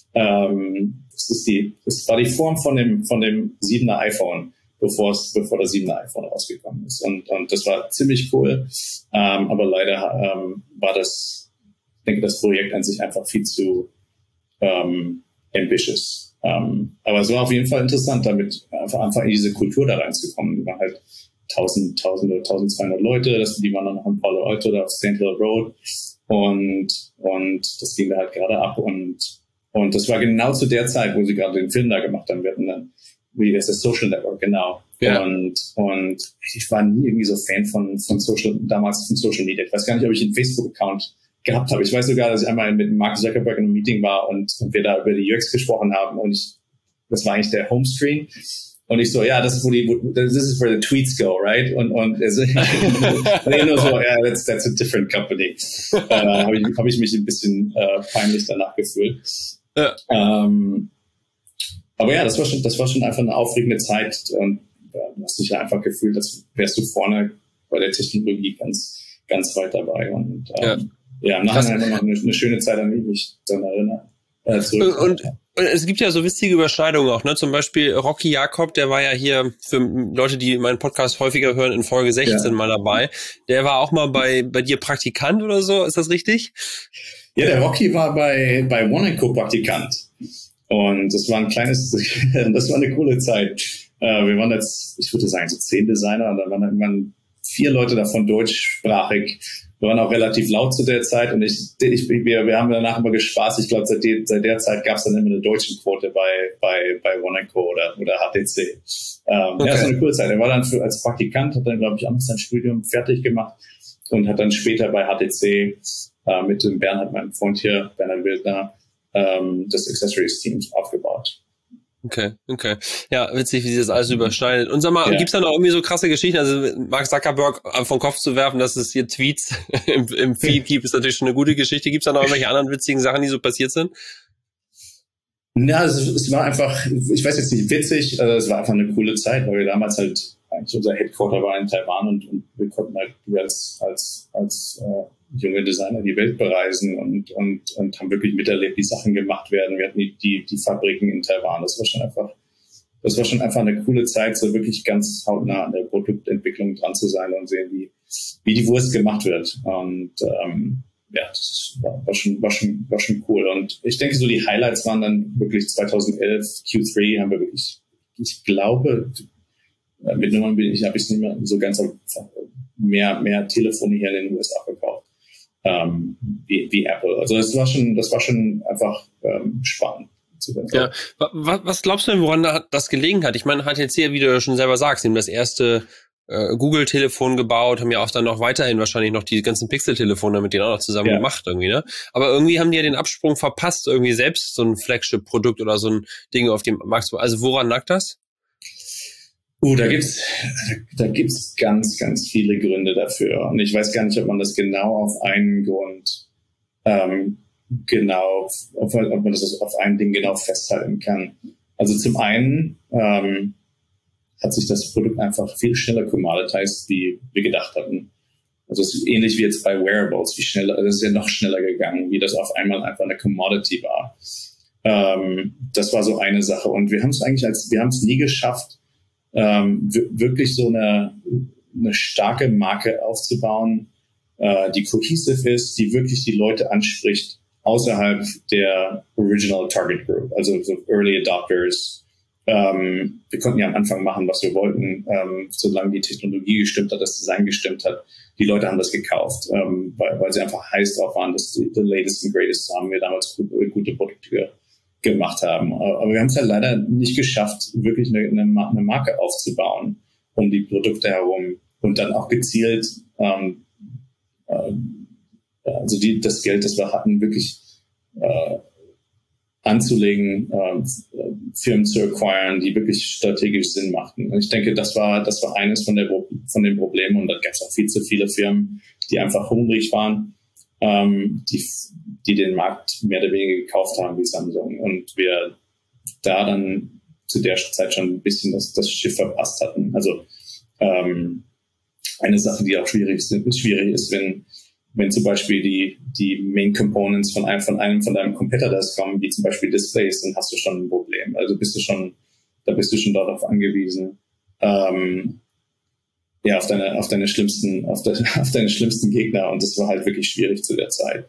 Um, das ist die, das war die Form von dem, von dem siebener iPhone, bevor es, bevor das siebener iPhone rausgekommen ist. Und, und das war ziemlich cool. Um, aber leider, um, war das, ich denke, das Projekt an sich einfach viel zu, um, ambitious. Um, aber es war auf jeden Fall interessant, damit einfach, einfach in diese Kultur da reinzukommen. Wir waren halt tausend, tausend oder tausendzweihundert Leute, das, die waren dann noch in Palo Alto oder auf Saint Hill Road und, und das ging da halt gerade ab und, und das war genau zu der Zeit, wo sie gerade den Film da gemacht haben. Wir hatten dann, wie das ist, Social Network, genau. Ja. Und, und ich war nie irgendwie so Fan von, von Social, damals von Social Media. Ich weiß gar nicht, ob ich einen Facebook-Account gehabt habe. Ich weiß sogar, dass ich einmal mit Mark Zuckerberg in einem Meeting war und, und wir da über die U X gesprochen haben und ich, das war eigentlich der Homescreen und ich so, ja, das ist wo die, wo, this is where the tweets go, right? Und und also, und ich nur so, ja, yeah, that's that's a different company. äh, habe ich habe ich mich ein bisschen äh, peinlich danach gefühlt. Ja. Ähm, aber ja, das war schon, das war schon einfach eine aufregende Zeit und äh, du hast dich ja einfach gefühlt, als wärst du vorne bei der Technologie ganz ganz weit dabei und ähm, ja. Ja, im Nachhinein noch eine, eine schöne Zeit, an die ich mich dann erinnere. Äh, und, und, und es gibt ja so witzige Überschneidungen auch, ne? Zum Beispiel Rocky Jakob, der war ja hier für Leute, die meinen Podcast häufiger hören, in Folge sechzehn ja. mal dabei. Der war auch mal bei bei dir Praktikant oder so, ist das richtig? Ja, der Rocky war bei bei One and Co Praktikant. Und das war ein kleines, das war eine coole Zeit. Äh, wir waren jetzt, ich würde sagen, so zehn Designer und dann waren irgendwann vier Leute davon deutschsprachig. Wir waren auch relativ laut zu der Zeit und ich, ich wir, wir haben danach immer gespaßt. Ich glaube, seit, seit der Zeit gab es dann immer eine deutsche Quote bei bei bei One and Co. oder oder H T C. Ähm, okay. Ja, das war eine coole Zeit. Er war dann für, als Praktikant, hat dann glaube ich auch sein Studium fertig gemacht und hat dann später bei H T C äh, mit dem Bernhard, meinem Freund hier, Bernhard Wildner, ähm, das Accessories Team aufgebaut. Okay, okay. Ja, witzig, wie sich das alles überschneidet. Und sag mal, ja. Gibt's da noch irgendwie so krasse Geschichten? Also Mark Zuckerberg vom Kopf zu werfen, dass es hier Tweets im, im Feed gibt, ist natürlich schon eine gute Geschichte. Gibt's da noch irgendwelche anderen witzigen Sachen, die so passiert sind? Ja, es, es war einfach, ich weiß jetzt nicht witzig, also es war einfach eine coole Zeit, weil wir damals halt, eigentlich unser Headquarter war in Taiwan und, und wir konnten halt als, als, als äh, junge Designer die Welt bereisen und, und, und haben wirklich miterlebt, wie Sachen gemacht werden. Wir hatten die, die, die Fabriken in Taiwan. Das war schon einfach, das war schon einfach eine coole Zeit, so wirklich ganz hautnah an der Produktentwicklung dran zu sein und sehen, wie, wie die Wurst gemacht wird. Und, ähm, ja, das war, war schon, war schon, war schon cool. Und ich denke, so die Highlights waren dann wirklich zweitausendelf, Q drei haben wir wirklich, ich glaube, mit Nummern bin ich, habe ich nicht mehr so ganz mehr, mehr Telefone hier in den U S A verkauft. Ähm, wie, wie Apple. Also das war schon, das war schon einfach ähm, spannend. Ja, was, was glaubst du denn, woran das gelegen hat? Ich meine, H T C, wie du schon selber sagst, haben das erste äh, Google-Telefon gebaut, haben ja auch dann noch weiterhin wahrscheinlich noch die ganzen Pixel-Telefone mit denen auch noch zusammen ja. gemacht irgendwie, ne? Aber irgendwie haben die ja den Absprung verpasst, irgendwie selbst so ein Flagship-Produkt oder so ein Ding auf dem Markt. Also woran lag das? Uh, da gibt's, da gibt's ganz, ganz viele Gründe dafür. Und ich weiß gar nicht, ob man das genau auf einen Grund, ähm, genau, ob, ob man das auf ein Ding genau festhalten kann. Also zum einen, ähm, hat sich das Produkt einfach viel schneller commoditized, wie wir gedacht hatten. Also es ist ähnlich wie jetzt bei Wearables, wie schneller, das ist ja noch schneller gegangen, wie das auf einmal einfach eine Commodity war. Ähm, das war so eine Sache. Und wir haben es eigentlich als, wir haben es nie geschafft, Ähm, wirklich so eine, eine starke Marke aufzubauen, äh, die cohesive ist, die wirklich die Leute anspricht außerhalb der Original Target Group, also so Early Adopters. Ähm, wir konnten ja am Anfang machen, was wir wollten, ähm, solange die Technologie gestimmt hat, das Design gestimmt hat. Die Leute haben das gekauft, ähm, weil, weil sie einfach heiß drauf waren, dass die, the latest and greatest haben wir damals gute, gute Produkte ge- gemacht haben. Aber wir haben es halt leider nicht geschafft, wirklich eine, eine, eine Marke aufzubauen um die Produkte herum und dann auch gezielt ähm, äh, also die, das Geld, das wir hatten, wirklich äh, anzulegen, äh, Firmen zu acquiren, die wirklich strategisch Sinn machten. Und ich denke, das war das war eines von, der, von den Problemen und da gab es auch viel zu viele Firmen, die einfach hungrig waren, ähm, die, die den Markt mehr oder weniger gekauft haben wie Samsung. Und wir da dann zu der Zeit schon ein bisschen das, das Schiff verpasst hatten. Also ähm, eine Sache, die auch schwierig ist, schwierig ist, wenn wenn zum Beispiel die die Main Components von einem von einem von deinem Competitors kommen, wie zum Beispiel Displays, dann hast du schon ein Problem. Also bist du schon, da bist du schon darauf angewiesen, ähm, ja auf deine auf deine schlimmsten auf, de, auf deine schlimmsten Gegner. Und das war halt wirklich schwierig zu der Zeit.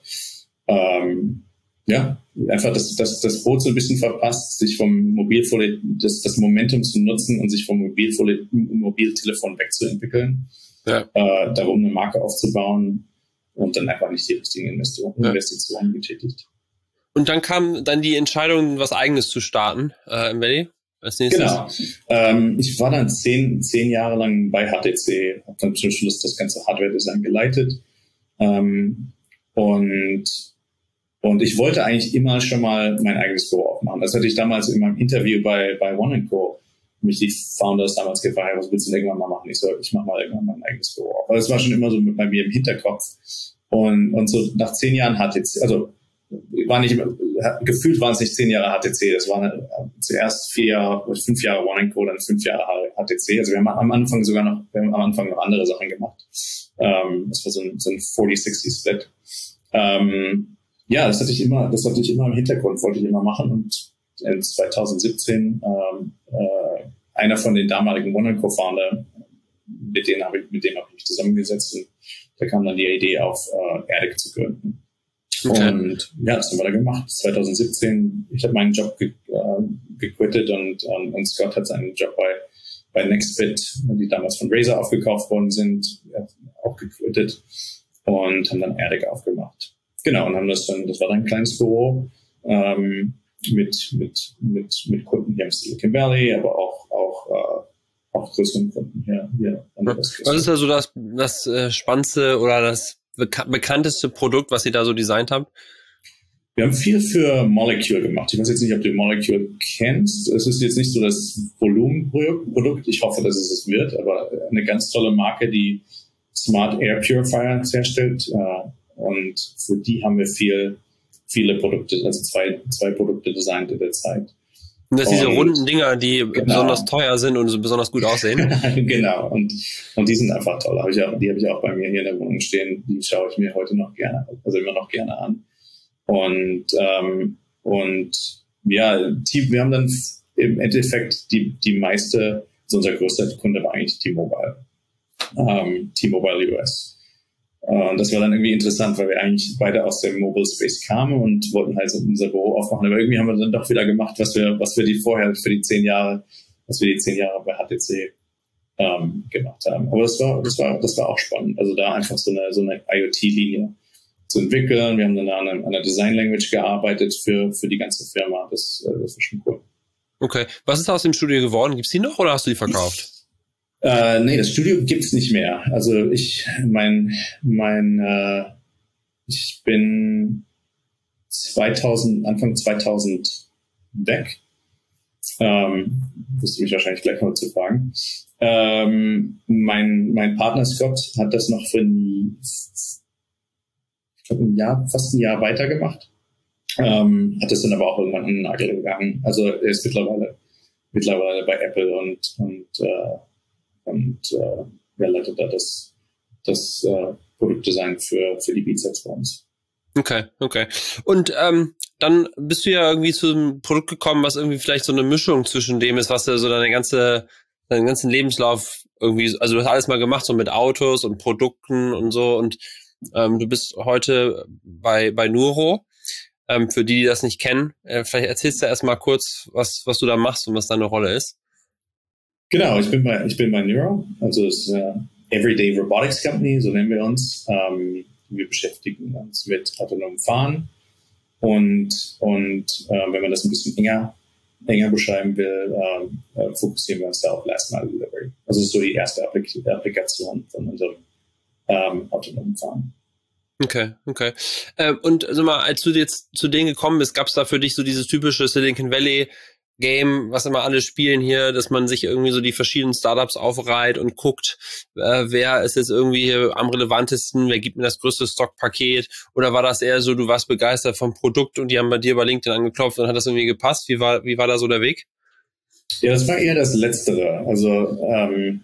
Ähm, ja, einfach das das das Boot so ein bisschen verpasst, sich vom Mobilfon das das Momentum zu nutzen und sich vom Mobilfon Mobiltelefon wegzuentwickeln, ja. äh, darum eine Marke aufzubauen. Und dann einfach nicht die richtigen Investitionen, ja. Investitionen getätigt. Und dann kam dann die Entscheidung, was Eigenes zu starten äh, im Valley? Als nächstes? Genau. Ähm, ich war dann zehn, zehn Jahre lang bei H T C, habe dann zum Schluss das ganze Hardware-Design geleitet. Ähm, und, und ich wollte eigentlich immer schon mal mein eigenes Büro aufmachen. Das hatte ich damals in meinem Interview bei, bei One and Co. mich die Founders damals gefragt, was willst du denn irgendwann mal machen? Ich so, ich mache mal irgendwann mein eigenes Büro auf. Aber das war schon immer so bei mir im Hinterkopf. Und, und so nach zehn Jahren H T C, also war nicht gefühlt waren es nicht zehn Jahre H T C, das waren zuerst vier Jahre, fünf Jahre One and Co, dann fünf Jahre H T C. Also wir haben am Anfang sogar noch, wir haben am Anfang noch andere Sachen gemacht. Ähm, das war so ein, so ein forty sixty Split. Ähm, ja, das hatte ich immer, das hatte ich immer im Hintergrund, wollte ich immer machen. Und in zwanzig siebzehn ähm, äh, einer von den damaligen One and Co Founder, mit denen habe ich, mit dem habe ich mich zusammengesetzt und da kam dann die Idee auf, äh, Erdek zu gründen. Okay. Und ja, das haben wir da gemacht. zwanzig siebzehn, ich habe meinen Job ge, äh, gequittet und, ähm, und Scott hat seinen Job bei, bei Nextbit, die damals von Razer aufgekauft worden sind, auch gequittet und haben dann Eric aufgemacht. Genau, und haben das dann, das war dann ein kleines Büro ähm, mit, mit, mit, mit Kunden hier im Silicon Valley, aber auch, auch, äh, auch größeren Kunden hier. hier Was ist da so das, das äh, spannendste oder das beka- bekannteste Produkt, was ihr da so designt habt? Wir haben viel für Molecule gemacht. Ich weiß jetzt nicht, ob du Molecule kennst. Es ist jetzt nicht so das Volumenprodukt. Ich hoffe, dass es es wird, aber eine ganz tolle Marke, die Smart Air Purifiers herstellt. Und für die haben wir viel, viele Produkte, also zwei, zwei Produkte designt in der Zeit. Und das sind diese und, runden Dinger, die genau. besonders teuer sind und so besonders gut aussehen. Genau. Und, und die sind einfach toll. Hab ich auch, die habe ich auch bei mir hier in der Wohnung stehen. Die schaue ich mir heute noch gerne, also immer noch gerne an. Und, ähm, und ja, die, wir haben dann im Endeffekt die, die meiste, also unser größter Kunde war eigentlich T-Mobile, ähm, T-Mobile U S. Äh, und das war dann irgendwie interessant, weil wir eigentlich beide aus dem Mobile Space kamen und wollten halt so unser Büro aufmachen. Aber irgendwie haben wir dann doch wieder gemacht, was wir, was wir die vorher für die zehn Jahre, was wir die zehn Jahre bei H T C ähm, gemacht haben. Aber das war, das war, das war auch spannend. Also da einfach so eine, so eine IoT-Linie zu entwickeln. Wir haben dann an einer Design Language gearbeitet für, für die ganze Firma. Das, das war schon cool. Okay. Was ist aus dem Studio geworden? Gibt's die noch oder hast du die verkauft? Äh, nee, das Studio gibt's nicht mehr. Also ich, mein, mein, äh, ich bin zweitausend, Anfang zweitausend weg. Ähm, wirst du mich wahrscheinlich gleich noch zu fragen. Ähm, mein, mein Partner Scott hat das noch für ein Ich glaube, ein Jahr, fast ein Jahr weitergemacht. Ähm, hat es dann aber auch irgendwann an den Nagel gegangen. Also er ist mittlerweile mittlerweile bei Apple und und äh, und äh, er leitet da das das äh, Produktdesign für für die Beats bei uns. Okay, okay. Und ähm, dann bist du ja irgendwie zu einem Produkt gekommen, was irgendwie vielleicht so eine Mischung zwischen dem ist, was du so deine ganze deinen ganzen Lebenslauf irgendwie, also du hast alles mal gemacht, so mit Autos und Produkten und so und Ähm, du bist heute bei, bei Nuro. Ähm, für die, die das nicht kennen, äh, vielleicht erzählst du erstmal kurz, was, was du da machst und was deine Rolle ist. Genau, ich bin bei, ich bin bei Nuro. Also es ist eine Everyday Robotics Company, so nennen wir uns. Ähm, wir beschäftigen uns mit autonomem Fahren. Und, und äh, wenn man das ein bisschen enger, enger beschreiben will, äh, fokussieren wir uns da auf Last Mile Delivery. Also das ist so die erste Applik- Applikation von unserem Ähm, autonom fahren. Okay, okay. Ähm, und also mal, als du jetzt zu denen gekommen bist, gab es da für dich so dieses typische Silicon Valley Game, was immer alle spielen hier, dass man sich irgendwie so die verschiedenen Startups aufreiht und guckt, äh, wer ist jetzt irgendwie am relevantesten, wer gibt mir das größte Stockpaket, oder war das eher so, du warst begeistert vom Produkt und die haben bei dir bei LinkedIn angeklopft und hat das irgendwie gepasst? Wie war, wie war da so der Weg? Ja, das war eher das Letztere. Also ähm,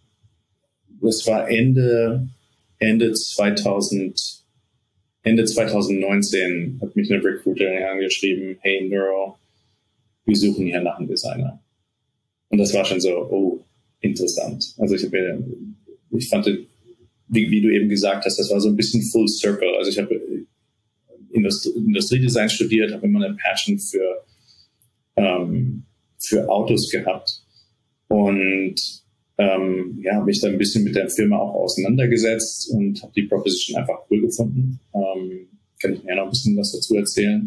das war Ende Ende zweitausend, Ende zwanzig neunzehn hat mich eine Recruiterin angeschrieben, hey Nuro, wir suchen hier nach einem Designer. Und das war schon so, oh, interessant. Also ich habe ich fand, wie, wie du eben gesagt hast, das war so ein bisschen Full Circle. Also ich habe Industrie, Industriedesign studiert, habe immer eine Passion für, ähm, für Autos gehabt. Und Ähm, ja, habe mich da ein bisschen mit der Firma auch auseinandergesetzt und habe die Proposition einfach cool gefunden. Ähm, kann ich mir ja noch ein bisschen was dazu erzählen.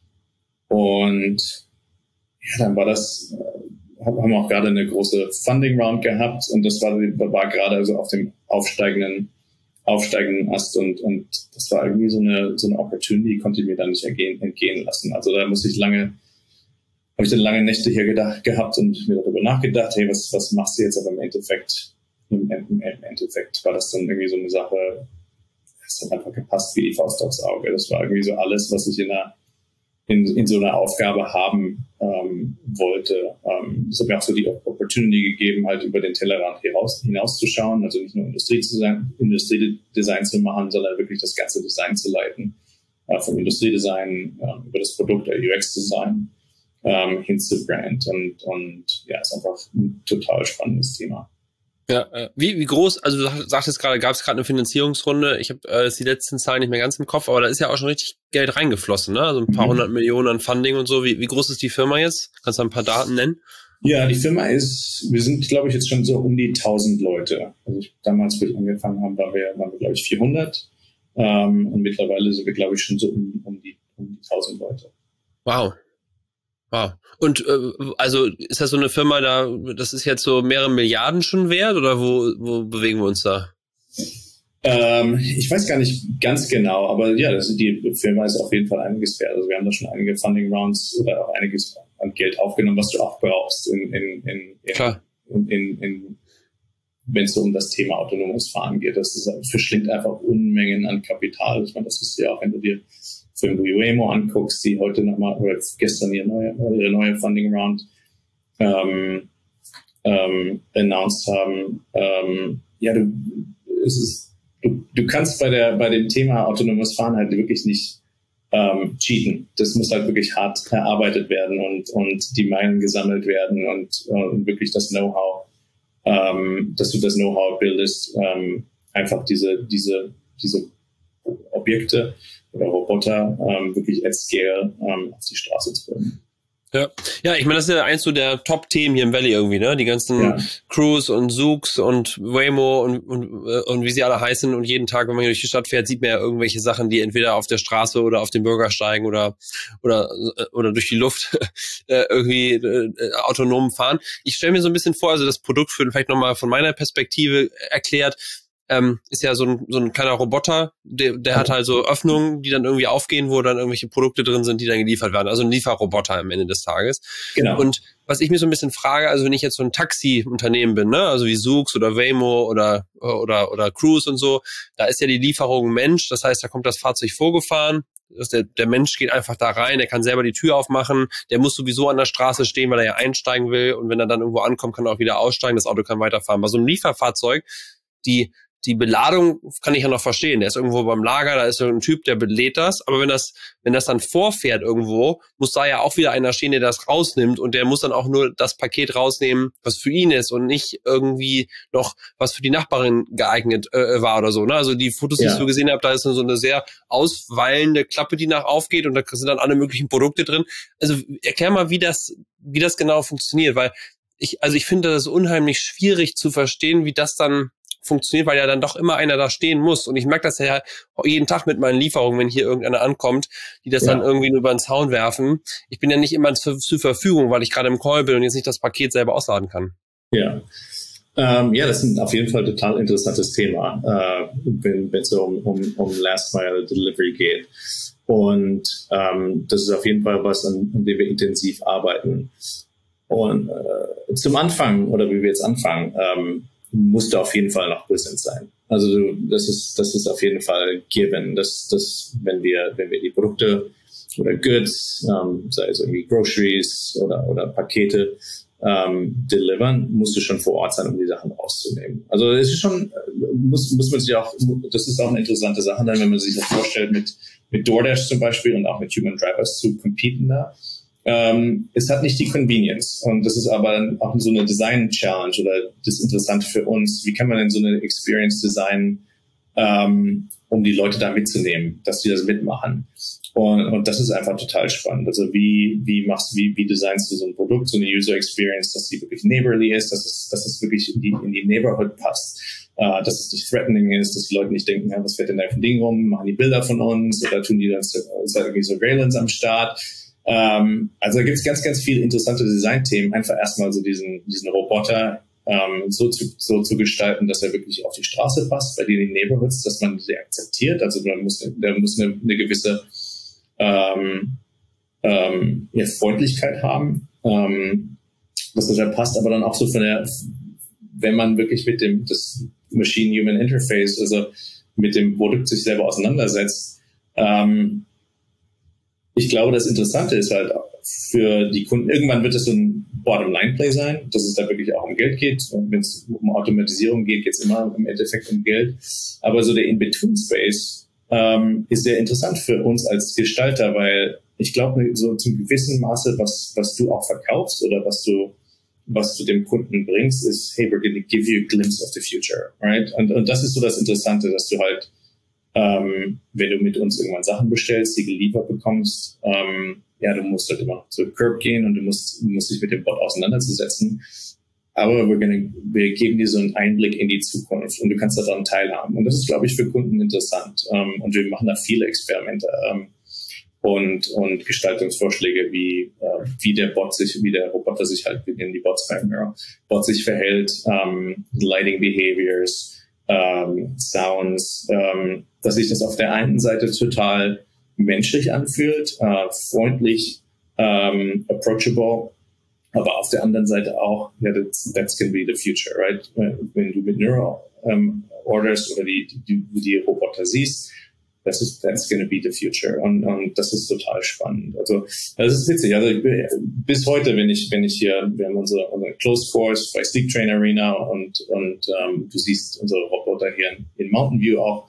Und ja, dann war das, äh, haben wir auch gerade eine große Funding Round gehabt und das war, war gerade also auf dem aufsteigenden, aufsteigenden Ast und, und das war irgendwie so eine, so eine Opportunity, konnte ich mir dann nicht ergehen, entgehen lassen. Also da musste ich lange habe ich dann lange Nächte hier gedacht, gehabt und mir darüber nachgedacht, hey, was, was machst du jetzt? Aber im Endeffekt, im, im, im Endeffekt war das dann irgendwie so eine Sache, es hat einfach gepasst wie die Faust aufs Auge. Das war irgendwie so alles, was ich in einer, in, in so einer Aufgabe haben ähm, wollte. Ähm, das hat mir auch so die Opportunity gegeben, halt über den Tellerrand hinaus, hinauszuschauen, also nicht nur Industrie zu sein, Industriedesign zu machen, sondern wirklich das ganze Design zu leiten, äh, vom Industriedesign äh, über das Produkt, der U X-Design, Ähm, hin zu Brand und, und ja, ist einfach ein total spannendes Thema. Ja, äh, wie, wie groß, also du sagtest gerade, gab es gerade eine Finanzierungsrunde, ich habe äh, die letzten Zahlen nicht mehr ganz im Kopf, aber da ist ja auch schon richtig Geld reingeflossen, ne? Also ein paar mhm. hundert Millionen an Funding und so. Wie, wie groß ist die Firma jetzt? Kannst du ein paar Daten nennen? Ja, die Firma ist, wir sind, glaube ich, jetzt schon so um die tausend Leute. Also ich, damals, wo ich angefangen habe, waren wir, waren wir glaube ich, vierhundert. Ähm, und mittlerweile sind wir, glaube ich, schon so um, um, die, um die tausend Leute. Wow. Wow. Und äh, also ist das so eine Firma, da, das ist jetzt so mehrere Milliarden schon wert oder wo, wo bewegen wir uns da? Ähm, ich weiß gar nicht ganz genau, aber ja, das, die Firma ist auf jeden Fall einiges wert. Also wir haben da schon einige Funding Rounds oder auch einiges an Geld aufgenommen, was du auch brauchst in, in, in, in, Klar. in, in, in wenn es so um das Thema autonomes Fahren geht. Das ist, verschlingt einfach Unmengen an Kapital. Ich meine, das ist ja auch, wenn du dir Firmen wie Waymo anguckst, die heute nochmal, oder gestern ihre neue, ihre neue Funding Round ähm, ähm, announced haben. Ähm, ja, du, es ist, du, du kannst bei der, bei dem Thema autonomes Fahren halt wirklich nicht ähm, cheaten. Das muss halt wirklich hart erarbeitet werden und, und die Meilen gesammelt werden und, und wirklich das Know-how, ähm, dass du das Know-how bildest, ähm, einfach diese, diese, diese Objekte oder Roboter ähm, wirklich at scale ähm, auf die Straße zu bringen. Ja, ja, ich meine, das ist ja eins so der Top-Themen hier im Valley irgendwie, ne? Die ganzen Ja. Cruise und Zoox und Waymo und, und, und wie sie alle heißen. Und jeden Tag, wenn man hier durch die Stadt fährt, sieht man ja irgendwelche Sachen, die entweder auf der Straße oder auf den Bürgersteigen oder, oder, oder durch die Luft äh, irgendwie äh, autonom fahren. Ich stelle mir so ein bisschen vor, also das Produkt für vielleicht nochmal von meiner Perspektive erklärt, Ähm, ist ja so ein, so ein kleiner Roboter, der, der hat halt so Öffnungen, die dann irgendwie aufgehen, wo dann irgendwelche Produkte drin sind, die dann geliefert werden. Also ein Lieferroboter am Ende des Tages. Genau. Und was ich mir so ein bisschen frage, also wenn ich jetzt so ein Taxi-Unternehmen bin, ne, also wie Zoox oder Waymo oder, oder, oder Cruise und so, da ist ja die Lieferung ein Mensch. Das heißt, da kommt das Fahrzeug vorgefahren. Das der, der Mensch geht einfach da rein, der kann selber die Tür aufmachen, der muss sowieso an der Straße stehen, weil er ja einsteigen will. Und wenn er dann irgendwo ankommt, kann er auch wieder aussteigen. Das Auto kann weiterfahren. Bei so einem Lieferfahrzeug, die Die Beladung kann ich ja noch verstehen. Der ist irgendwo beim Lager, da ist so ein Typ, der belädt das. Aber wenn das, wenn das dann vorfährt irgendwo, muss da ja auch wieder einer stehen, der das rausnimmt. Und der muss dann auch nur das Paket rausnehmen, was für ihn ist und nicht irgendwie noch was für die Nachbarin geeignet äh, war oder so. Ne? Also die Fotos, die Ja. ich so gesehen habe, da ist so eine sehr ausweilende Klappe, die nach aufgeht und da sind dann alle möglichen Produkte drin. Also erklär mal, wie das, wie das genau funktioniert, weil ich, also ich finde das unheimlich schwierig zu verstehen, wie das dann funktioniert, weil ja dann doch immer einer da stehen muss. Und ich merke das ja jeden Tag mit meinen Lieferungen, wenn hier irgendeiner ankommt, die das Ja. dann irgendwie nur über den Zaun werfen. Ich bin ja nicht immer zur, zur Verfügung, weil ich gerade im Call bin und jetzt nicht das Paket selber ausladen kann. Ja. Ähm, ja, das ist auf jeden Fall ein total interessantes Thema, äh, wenn es so um, um, um Last Mile Delivery geht. Und ähm, das ist auf jeden Fall was, an, an dem wir intensiv arbeiten. Und äh, zum Anfang, oder wie wir jetzt anfangen, ähm, musste auf jeden Fall noch präsent sein. Also du, das ist das ist auf jeden Fall given, dass dass wenn wir wenn wir die Produkte oder Goods, ähm, sei es irgendwie Groceries oder oder Pakete ähm, delivern, musst du schon vor Ort sein, um die Sachen rauszunehmen. Also es ist schon muss muss man sich auch, das ist auch eine interessante Sache, dann wenn man sich das vorstellt mit mit DoorDash zum Beispiel und auch mit Human Drivers zu competen da. Ähm, es hat nicht die Convenience und das ist aber auch so eine Design-Challenge oder das ist interessant für uns. Wie kann man denn so eine Experience designen, ähm, um die Leute da mitzunehmen, dass die das mitmachen? Und, und das ist einfach total spannend. Also wie wie machst wie wie designst du so ein Produkt, so eine User Experience, dass die wirklich neighborly ist, dass es dass es wirklich in die in die Neighborhood passt, äh, dass es nicht threatening ist, dass die Leute nicht denken, ja, was fährt denn da für ein Ding rum, machen die Bilder von uns oder tun die dann ist da irgendwie Surveillance am Start. Ähm, also da gibt es ganz, ganz viele interessante Designthemen. Einfach erstmal so diesen, diesen Roboter ähm, so, zu, so zu gestalten, dass er wirklich auf die Straße passt, bei denen in den Neighborhoods, dass man sie akzeptiert. Also man muss, der muss eine, eine gewisse ähm, ähm, ja, Freundlichkeit haben, ähm, dass das ja passt, aber dann auch so von der, wenn man wirklich mit dem das Machine-Human Interface, also mit dem Produkt sich selber auseinandersetzt, ähm, ich glaube, das Interessante ist halt für die Kunden, irgendwann wird es so ein Bottom-Line-Play sein, dass es da wirklich auch um Geld geht. Wenn es um Automatisierung geht, geht es immer im Endeffekt um Geld. Aber so der In-Between-Space ähm, ist sehr interessant für uns als Gestalter, weil ich glaube, so zum gewissen Maße, was, was du auch verkaufst oder was du, was du dem Kunden bringst, ist, hey, we're going to give you a glimpse of the future, right? Und, und das ist so das Interessante, dass du halt, Ähm, wenn du mit uns irgendwann Sachen bestellst, die geliefert bekommst, ähm, ja, du musst halt immer zu Curb gehen und du musst, du musst dich mit dem Bot auseinanderzusetzen. Aber wir, gonna, wir geben dir so einen Einblick in die Zukunft und du kannst daran teilhaben. Und das ist, glaube ich, für Kunden interessant. Ähm, und wir machen da viele Experimente ähm, und, und Gestaltungsvorschläge, wie, äh, wie der Bot sich, wie der Roboter sich halt, wie die Bots ja, Bot sich verhält, ähm, Lighting Behaviors, ähm, Sounds, ähm, dass sich das auf der einen Seite total menschlich anfühlt, äh, freundlich, ähm, approachable, aber auf der anderen Seite auch, ja, yeah, that's, that's going to be the future, right? Wenn du mit Neural ähm, orderst oder die, die, die Roboter siehst, das ist, that's going to be the future. Und, und das ist total spannend. Also, das ist witzig. Also, ich, bis heute, wenn ich, wenn ich hier, wir haben unsere, unsere Close Course bei Sleep Train Arena und, und, ähm, du siehst unsere Roboter hier in, in Mountain View auch,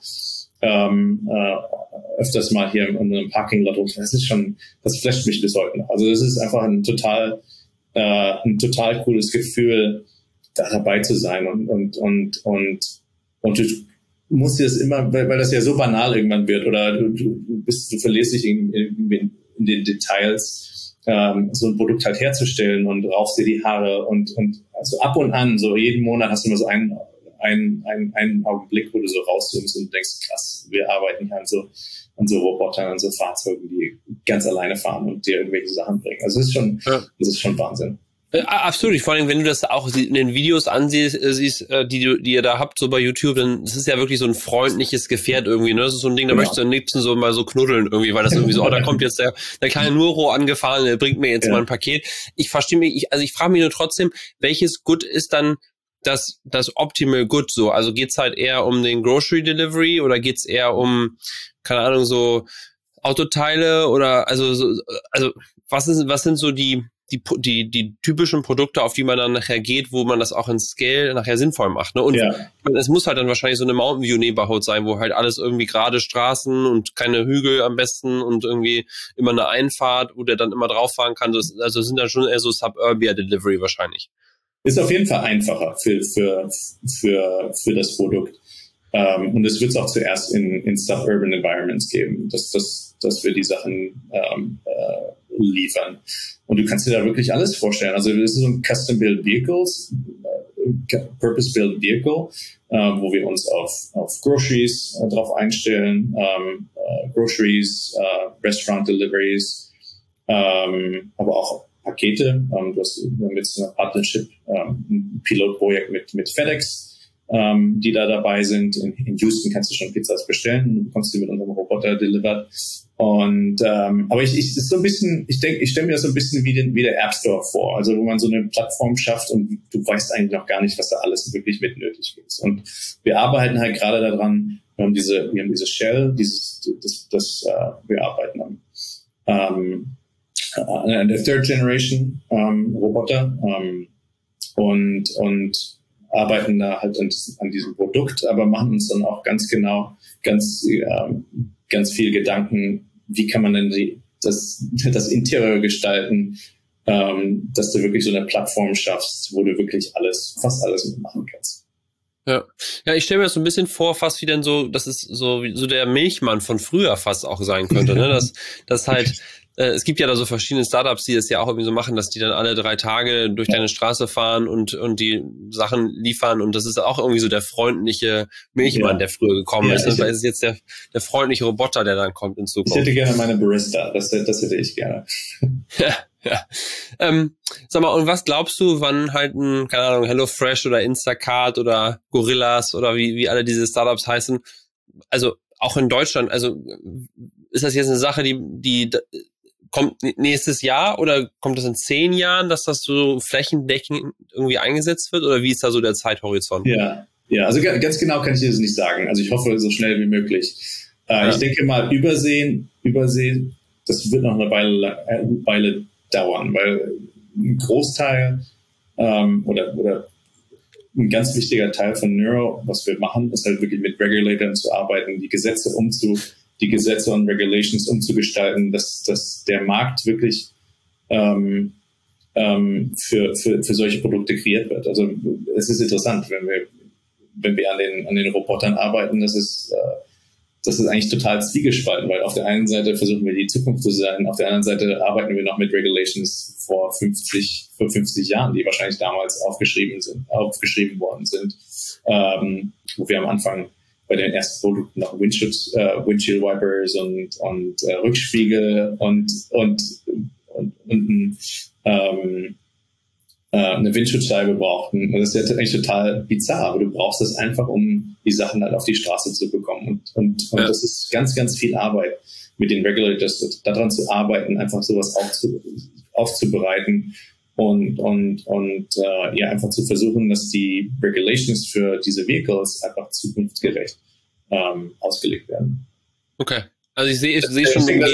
ähm, äh, öfters mal hier in unserem Parking Lot. Das ist schon, das flasht mich bis heute noch. Also, das ist einfach ein total, Uh, ein total cooles Gefühl, da dabei zu sein und und und und und du musst dir das immer, weil, weil das ja so banal irgendwann wird oder du, du bist, du verlierst dich in, in, in den Details, ähm, so ein Produkt halt herzustellen und rauchst dir die Haare und und also ab und an, so jeden Monat hast du immer so einen einen einen, einen Augenblick, wo du so rauszoomst und denkst, krass, wir arbeiten hier an so an so Robotern, an so Fahrzeugen, die ganz alleine fahren und dir irgendwelche Sachen bringen. Also das ist schon, ja. das ist schon Wahnsinn. Äh, absolut. Vor allem, wenn du das auch in den Videos ansiehst, äh, siehst, äh, die, du, die ihr da habt, so bei YouTube, dann das ist ja wirklich so ein freundliches Gefährt irgendwie, ne? Das ist so ein Ding, da genau. möchtest du am liebsten so mal so knuddeln irgendwie, weil das irgendwie so, oh, da kommt jetzt der, der kleine Nuro angefahren, der bringt mir jetzt ja. mal ein Paket. Ich verstehe mich, ich, also ich frage mich nur trotzdem, welches Good ist dann das, das Optimal Good so? Also geht's halt eher um den Grocery Delivery oder geht's eher um, keine Ahnung, so Autoteile oder also so, also was ist was sind so die die die die typischen Produkte, auf die man dann nachher geht, wo man das auch in Scale nachher sinnvoll macht, ne? Und ja. es muss halt dann wahrscheinlich so eine Mountain View Neighborhood sein, wo halt alles irgendwie gerade Straßen und keine Hügel am besten und irgendwie immer eine Einfahrt, wo der dann immer drauf fahren kann. Das, also sind dann schon eher so Suburbia Delivery wahrscheinlich. Ist auf jeden Fall einfacher für für für für das Produkt. Um, und es wird es auch zuerst in, in Suburban Environments geben, dass, dass, dass wir die Sachen ähm, äh, liefern. Und du kannst dir da wirklich alles vorstellen. Also das ist so ein Custom-Built Vehicles, uh, Purpose-Built Vehicle, uh, wo wir uns auf, auf Groceries uh, drauf einstellen, um, uh, Groceries, uh, Restaurant Deliveries, um, aber auch Pakete. Um, du hast mit einer Partnership, um, ein Pilotprojekt mit, mit FedEx, Ähm, die da dabei sind. In, in Houston kannst du schon Pizzas bestellen, du bekommst die mit unserem Roboter delivered. Und ähm, aber ich, ich ist so ein bisschen, ich denke, ich stelle mir das so ein bisschen wie den wie der App Store vor, also wo man so eine Plattform schafft und du weißt eigentlich noch gar nicht, was da alles wirklich mit nötig ist. Und wir arbeiten halt gerade daran, wir haben diese, wir haben diese Shell, dieses, das, das uh, wir arbeiten am ähm, an der Third Generation ähm, Roboter ähm, und und arbeiten da halt an, an diesem Produkt, aber machen uns dann auch ganz genau, ganz, ähm, ganz viel Gedanken, wie kann man denn die, das, das Interieur gestalten, ähm, dass du wirklich so eine Plattform schaffst, wo du wirklich alles, fast alles mitmachen kannst. Ja, ja, ich stelle mir das so ein bisschen vor, fast wie denn so, das ist so, so der Milchmann von früher fast auch sein könnte, ne, dass, dass halt, äh, es gibt ja da so verschiedene Startups, die das ja auch irgendwie so machen, dass die dann alle drei Tage durch ja. deine Straße fahren und, und die Sachen liefern und das ist auch irgendwie so der freundliche Milchmann, ja. der früher gekommen ja, ist, ne? Weil es ist jetzt der, der freundliche Roboter, der dann kommt in Zukunft. Ich hätte gerne meine Barista, das, das hätte ich gerne. Ja. Ja. Ähm, sag mal, und was glaubst du, wann halt ein, keine Ahnung, HelloFresh oder Instacart oder Gorillas oder wie, wie alle diese Startups heißen, also auch in Deutschland, also ist das jetzt eine Sache, die, die kommt nächstes Jahr oder kommt das in zehn Jahren, dass das so flächendeckend irgendwie eingesetzt wird oder wie ist da so der Zeithorizont? Ja, ja, also ganz genau kann ich dir das nicht sagen. Also ich hoffe, so schnell wie möglich. Äh, ja. Ich denke mal, übersehen, übersehen, das wird noch eine Weile, eine Weile dauern, weil ein Großteil ähm, oder, oder ein ganz wichtiger Teil von Neuro, was wir machen, ist halt wirklich mit Regulatoren zu arbeiten, die Gesetze umzu, die Gesetze und Regulations umzugestalten, dass, dass der Markt wirklich ähm, ähm, für, für, für solche Produkte kreiert wird. Also es ist interessant, wenn wir, wenn wir an den, an den Robotern arbeiten, das ist, äh, das ist eigentlich total zwiegespalten, weil auf der einen Seite versuchen wir die Zukunft zu sein, auf der anderen Seite arbeiten wir noch mit Regulations vor fünfzig, vor fünfzig Jahren, die wahrscheinlich damals aufgeschrieben sind, aufgeschrieben worden sind, ähm, wo wir am Anfang bei den ersten Produkten noch Windshield, äh, Windshield Wipers und, und äh, Rückspiegel und, und, und, und ähm, äh, eine Windschutzscheibe brauchten. Und das ist ja eigentlich total bizarr, aber du brauchst das einfach, um die Sachen halt auf die Straße zu bekommen. Und, und, und ja. das ist ganz, ganz viel Arbeit mit den Regulators, daran zu arbeiten, einfach sowas aufzu, aufzubereiten und, und, und äh, ja, einfach zu versuchen, dass die Regulations für diese Vehicles einfach zukunftsgerecht ähm, ausgelegt werden. Okay. Also ich sehe ich sehe schon, du,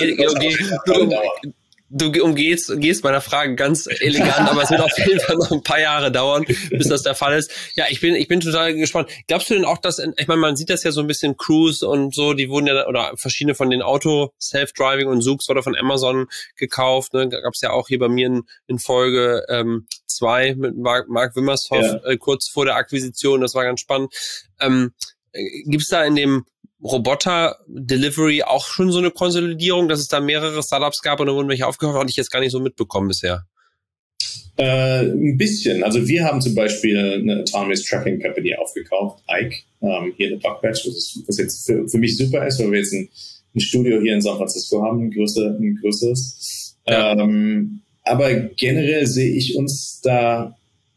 du, du, du umgehst gehst meiner Frage ganz elegant, aber es wird auf jeden Fall noch ein paar Jahre dauern, bis das der Fall ist. Ja, ich bin ich bin total gespannt. Glaubst du denn auch, dass, ich meine, man sieht das ja so ein bisschen, Cruise und so, die wurden ja, oder verschiedene von den Auto, Self-Driving und Zoox wurde von Amazon gekauft, ne? Gab es ja auch hier bei mir in, in Folge ähm, zwei mit Mark, Mark Wimmershoff, ja. äh, kurz vor der Akquisition, das war ganz spannend. Ähm, Gibt es da in dem Roboter-Delivery auch schon so eine Konsolidierung, dass es da mehrere Startups gab und da wurden welche aufgehört? Hatte ich jetzt gar nicht so mitbekommen bisher. Äh, ein bisschen. Also wir haben zum Beispiel eine Autonomous Trucking Company aufgekauft, Ike, ähm, hier in Buckbatch, was, was jetzt für, für mich super ist, weil wir jetzt ein, ein Studio hier in San Francisco haben, ein, größer, ein größeres. Ja. Ähm, aber generell sehe ich uns da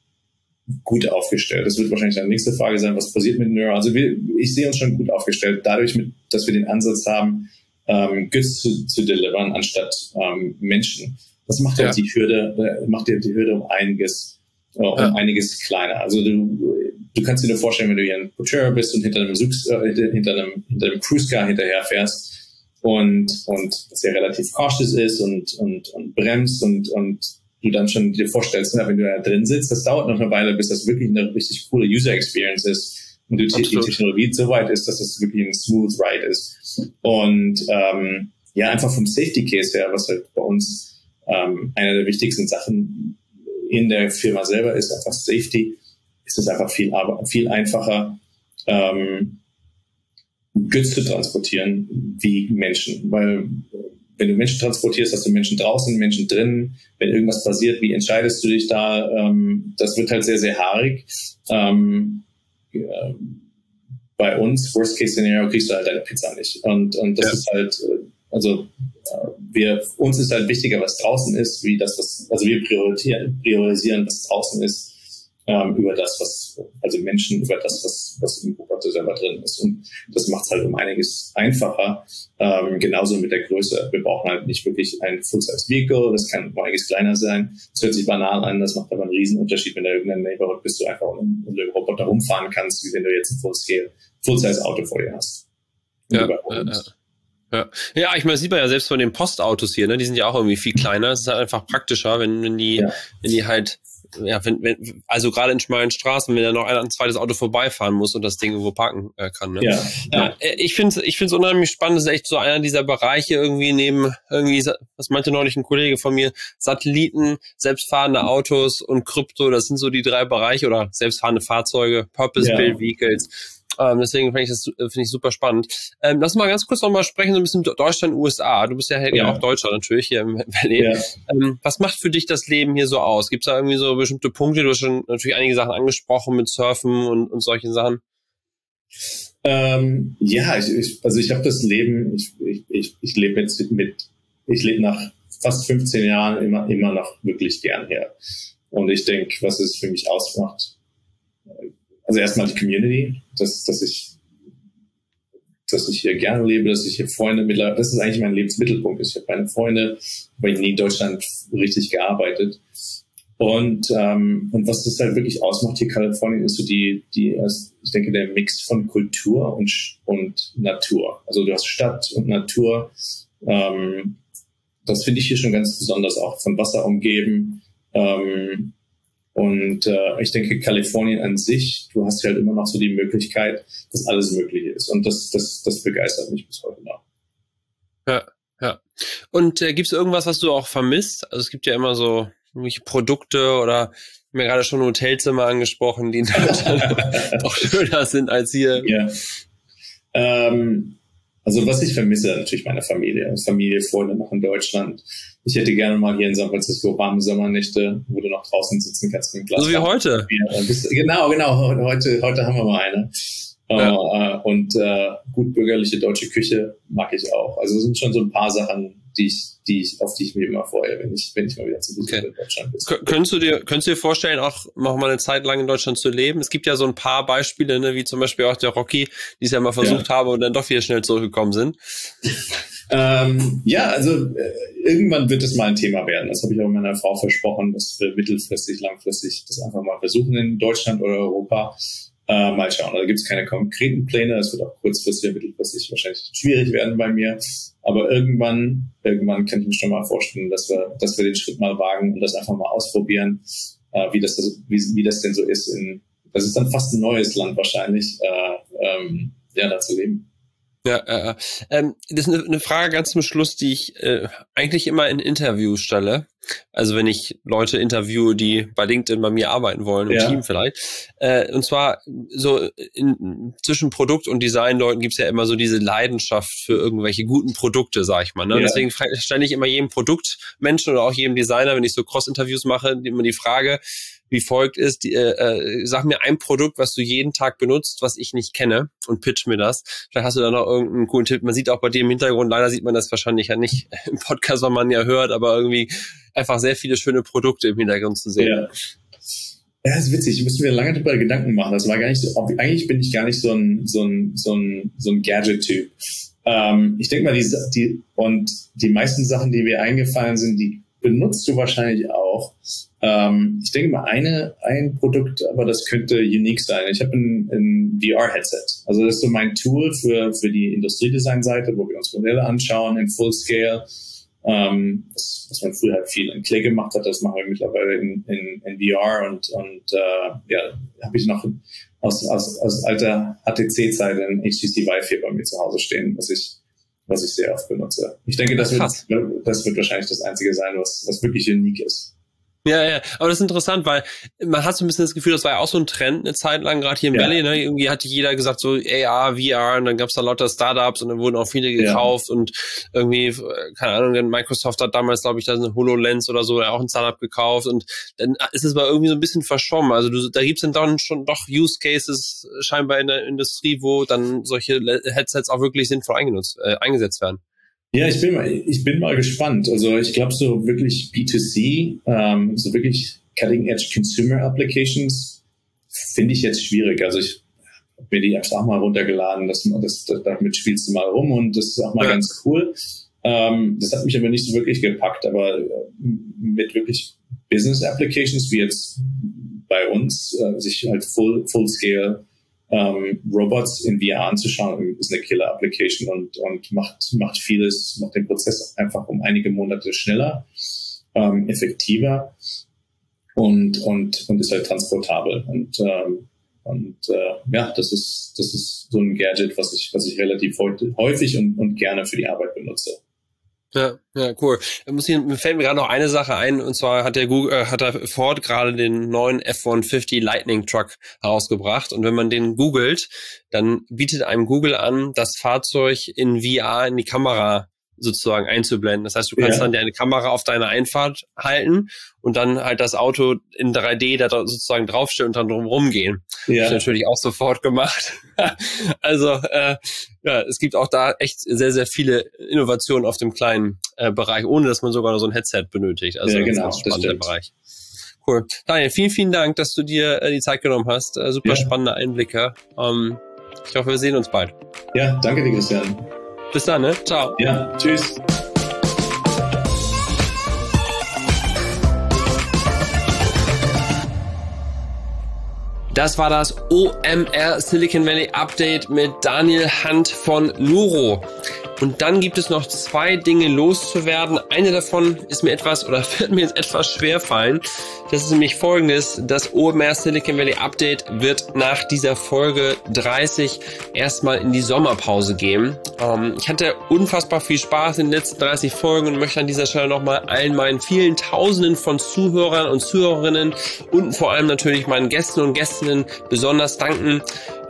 gut aufgestellt. Das wird wahrscheinlich eine nächste Frage sein, was passiert mit Nuro. Also wir, ich sehe uns schon gut aufgestellt, dadurch, mit, dass wir den Ansatz haben, ähm, Goods zu, zu delivern, anstatt ähm, Menschen. Das macht ja halt die Hürde, äh, macht ja die Hürde um einiges, äh, um ja. einiges kleiner. Also du, du kannst dir nur vorstellen, wenn du hier ein Couture bist und hinter einem, äh, hinter einem, hinter einem Cruise Car hinterher fährst und, und das ja relativ cautious ist und, und, und bremst und, und du dann schon dir vorstellst, na, wenn du da drin sitzt, das dauert noch eine Weile, bis das wirklich eine richtig coole User Experience ist und du die Technologie so weit ist, dass es wirklich ein smooth ride ist. Und ähm, ja, einfach vom Safety Case her, was halt bei uns ähm, eine der wichtigsten Sachen in der Firma selber ist, einfach Safety, ist es einfach viel, viel einfacher, ähm, Goods zu transportieren wie Menschen, weil wenn du Menschen transportierst, hast du Menschen draußen, Menschen drin. Wenn irgendwas passiert, wie entscheidest du dich da? Ähm, das wird halt sehr, sehr haarig. Ähm, äh, bei uns, Worst-Case-Szenario, kriegst du halt deine Pizza nicht. Und, und das ja. ist halt, also äh, wir, uns ist halt wichtiger, was draußen ist, wie das, was, also wir priorisieren, priorisieren was draußen ist, ähm, über das, was, also Menschen, über das, was, was im Roboter selber drin ist. Und das macht es halt um einiges einfacher. Ähm, genauso mit der Größe. Wir brauchen halt nicht wirklich ein Full-Size-Vehicle. Das kann um einiges kleiner sein. Das hört sich banal an. Das macht aber einen riesen Unterschied, wenn du in irgendeinem Neighborhood bist, du einfach um, um den Roboter rumfahren kannst, wie wenn du jetzt ein Full-Scale, Full-Size-Auto vor dir hast. Ja, ja, ja. Ja. ja, ich meine, das sieht man ja selbst von den Postautos hier, ne? Die sind ja auch irgendwie viel kleiner. Es ist halt einfach praktischer, wenn, wenn die, ja. wenn die halt, ja, wenn, wenn, also gerade in schmalen Straßen, wenn da noch ein, ein zweites Auto vorbeifahren muss und das Ding irgendwo parken äh, kann. Ne? Ja, ja. ja ich finde es ich find's unheimlich spannend. Das ist echt so einer dieser Bereiche irgendwie neben, irgendwie, was meinte neulich ein Kollege von mir, Satelliten, selbstfahrende Autos und Krypto, das sind so die drei Bereiche, oder selbstfahrende Fahrzeuge, Purpose-Built ja. Vehicles. Ähm, deswegen finde ich das finde ich super spannend. Ähm, lass mal ganz kurz noch mal sprechen, so ein bisschen Deutschland, U S A. Du bist ja, ja. ja auch Deutscher natürlich hier im Berlin. Ja. Ähm, was macht für dich das Leben hier so aus? Gibt es da irgendwie so bestimmte Punkte? Du hast schon natürlich einige Sachen angesprochen mit Surfen und, und solchen Sachen. Ähm, ja, ich, ich, also ich habe das Leben, ich, ich, ich, ich lebe jetzt mit, ich lebe nach fast fünfzehn Jahren immer, immer noch wirklich gern her. Und ich denke, was es für mich ausmacht, also erstmal die Community, dass, dass ich, dass ich hier gerne lebe, dass ich hier Freunde mittlerweile, das ist eigentlich mein Lebensmittelpunkt. Ich habe meine Freunde, habe ich nie in Deutschland richtig gearbeitet. Und, ähm, und was das halt wirklich ausmacht hier in Kalifornien ist so die, die, ich denke, der Mix von Kultur und, und Natur. Also du hast Stadt und Natur. Ähm, das finde ich hier schon ganz besonders, auch von Wasser umgeben. Ähm, Und äh, ich denke, Kalifornien an sich, du hast ja halt immer noch so die Möglichkeit, dass alles möglich ist. Und das, das, das begeistert mich bis heute noch. Ja, ja. Und äh, gibt es irgendwas, was du auch vermisst? Also es gibt ja immer so irgendwelche Produkte oder mir gerade schon Hotelzimmer angesprochen, die auch schöner sind als hier. Ja. Ähm, Also was ich vermisse, natürlich meine Familie. Familie, Freunde noch in Deutschland. Ich hätte gerne mal hier in San Francisco warme Sommernächte, wo du noch draußen sitzen kannst mit dem Glas. So wie heute. Genau, genau. Heute, heute haben wir mal eine. Ja. Uh, und uh, gut bürgerliche deutsche Küche mag ich auch. Also es sind schon so ein paar Sachen, die ich, die ich, auf die ich mich immer freue, wenn ich, wenn ich mal wieder zu Besuch okay. in Deutschland bin. K- könntest du dir, könntest du dir vorstellen, auch noch mal eine Zeit lang in Deutschland zu leben? Es gibt ja so ein paar Beispiele, ne, wie zum Beispiel auch der Rocky, die es ja mal versucht ja. haben und dann doch wieder schnell zurückgekommen sind. ähm, ja, also äh, irgendwann wird es mal ein Thema werden. Das habe ich auch meiner Frau versprochen, dass wir mittelfristig, langfristig das einfach mal versuchen in Deutschland oder Europa. Äh, mal schauen. Da gibt es keine konkreten Pläne. Das wird auch kurzfristig, mittelfristig wahrscheinlich schwierig werden bei mir. Aber irgendwann, irgendwann kann ich mir schon mal vorstellen, dass wir, dass wir den Schritt mal wagen und das einfach mal ausprobieren, äh, wie das, wie, wie das denn so ist. In, das ist dann fast ein neues Land wahrscheinlich, äh, ähm, ja, da zu leben. Ja, äh, ähm, das ist eine, eine Frage ganz zum Schluss, die ich äh, eigentlich immer in Interviews stelle. Also wenn ich Leute interviewe, die bei LinkedIn bei mir arbeiten wollen, im ja. Team vielleicht. Äh, und zwar so in, zwischen Produkt- und Designleuten gibt's ja immer so diese Leidenschaft für irgendwelche guten Produkte, sag ich mal. Ne? Ja. Deswegen stelle ich immer jedem Produktmenschen oder auch jedem Designer, wenn ich so Cross-Interviews mache, immer die Frage, wie folgt ist, die, äh, sag mir ein Produkt, was du jeden Tag benutzt, was ich nicht kenne und pitch mir das. Vielleicht hast du da noch irgendeinen coolen Tipp. Man sieht auch bei dir im Hintergrund, leider sieht man das wahrscheinlich ja nicht im Podcast, weil man ja hört, aber irgendwie einfach sehr viele schöne Produkte im Hintergrund zu sehen. Ja, ja, das ist witzig. Ich musste mir lange darüber Gedanken machen. Das war gar nicht so, eigentlich bin ich gar nicht so ein, so ein, so ein, so ein Gadget-Typ. Ähm, ich denke mal, die, die, und die meisten Sachen, die mir eingefallen sind, die benutzt du wahrscheinlich auch. Ähm, ich denke mal, eine, ein Produkt, aber das könnte unique sein. Ich habe ein, ein V R-Headset. Also das ist so mein Tool für, für die Industriedesign-Seite, wo wir uns Modelle anschauen in Full-Scale. Ähm, das, was man früher halt viel in Clay gemacht hat, das machen wir mittlerweile in, in, in V R und, und äh, ja, habe ich noch aus, aus, aus alter H T C-Zeit ein H T C Vive vier bei mir zu Hause stehen, was ich was ich sehr oft benutze. Ich denke, das wird, das wird wahrscheinlich das Einzige sein, was, was wirklich unique ist. Ja, ja, aber das ist interessant, weil man hat so ein bisschen das Gefühl, das war ja auch so ein Trend eine Zeit lang, gerade hier im ja. Valley, ne? Irgendwie hatte jeder gesagt so A R, V R und dann gab's da lauter Startups und dann wurden auch viele gekauft ja. und irgendwie, keine Ahnung, Microsoft hat damals, glaube ich, da eine HoloLens oder so, auch ein Startup gekauft und dann ist es mal irgendwie so ein bisschen verschwommen. Also du, da gibt's dann doch schon doch Use Cases scheinbar in der Industrie, wo dann solche Headsets auch wirklich sinnvoll eingenutzt, äh, eingesetzt werden. Ja, ich bin mal, ich bin mal gespannt. Also ich glaube, so wirklich B zwei C, ähm, so wirklich Cutting-Edge Consumer Applications finde ich jetzt schwierig. Also ich habe mir die Apps auch mal runtergeladen, das, das, das, damit spielst du mal rum und das ist auch mal ja. ganz cool. Ähm, das hat mich aber nicht so wirklich gepackt, aber mit wirklich Business Applications, wie jetzt bei uns, äh, sich halt full, full scale Um, Robots in V R anzuschauen, ist eine Killer-Application und, und macht, macht vieles, macht den Prozess einfach um einige Monate schneller, ähm, effektiver und, und, und ist halt transportabel. Und, ähm, und äh, ja, das ist, das ist so ein Gadget, was ich, was ich relativ häufig und, und gerne für die Arbeit benutze. Ja, ja, cool. Muss ich, mir fällt mir gerade noch eine Sache ein, und zwar hat der Google, äh, hat der Ford gerade den neuen F hundertfünfzig Lightning Truck herausgebracht, und wenn man den googelt, dann bietet einem Google an, das Fahrzeug in V R in die Kamera sozusagen einzublenden. Das heißt, du kannst ja. dann deine Kamera auf deine Einfahrt halten und dann halt das Auto in drei D da sozusagen draufstellen und dann drum rumgehen. Ja. Das ist natürlich auch sofort gemacht. Also äh, ja, es gibt auch da echt sehr, sehr viele Innovationen auf dem kleinen äh, Bereich, ohne dass man sogar noch so ein Headset benötigt. Also ja, genau, das ist ein spannender Bereich. Cool. Daniel, vielen, vielen Dank, dass du dir äh, die Zeit genommen hast. Äh, super ja. spannende Einblicke. Ähm, ich hoffe, wir sehen uns bald. Ja, danke dir, Christian. Bis dann, ne? Ciao. Ja, tschüss. Das war das O M R Silicon Valley Update mit Daniel Hunt von Nuro. Und dann gibt es noch zwei Dinge loszuwerden. Eine davon ist mir etwas, oder wird mir jetzt etwas schwer fallen. Das ist nämlich folgendes: Das O M R Silicon Valley Update wird nach dieser Folge dreißig erstmal in die Sommerpause gehen. Ähm, ich hatte unfassbar viel Spaß in den letzten dreißig Folgen und möchte an dieser Stelle nochmal allen meinen vielen Tausenden von Zuhörern und Zuhörerinnen und vor allem natürlich meinen Gästen und Gästinnen besonders danken.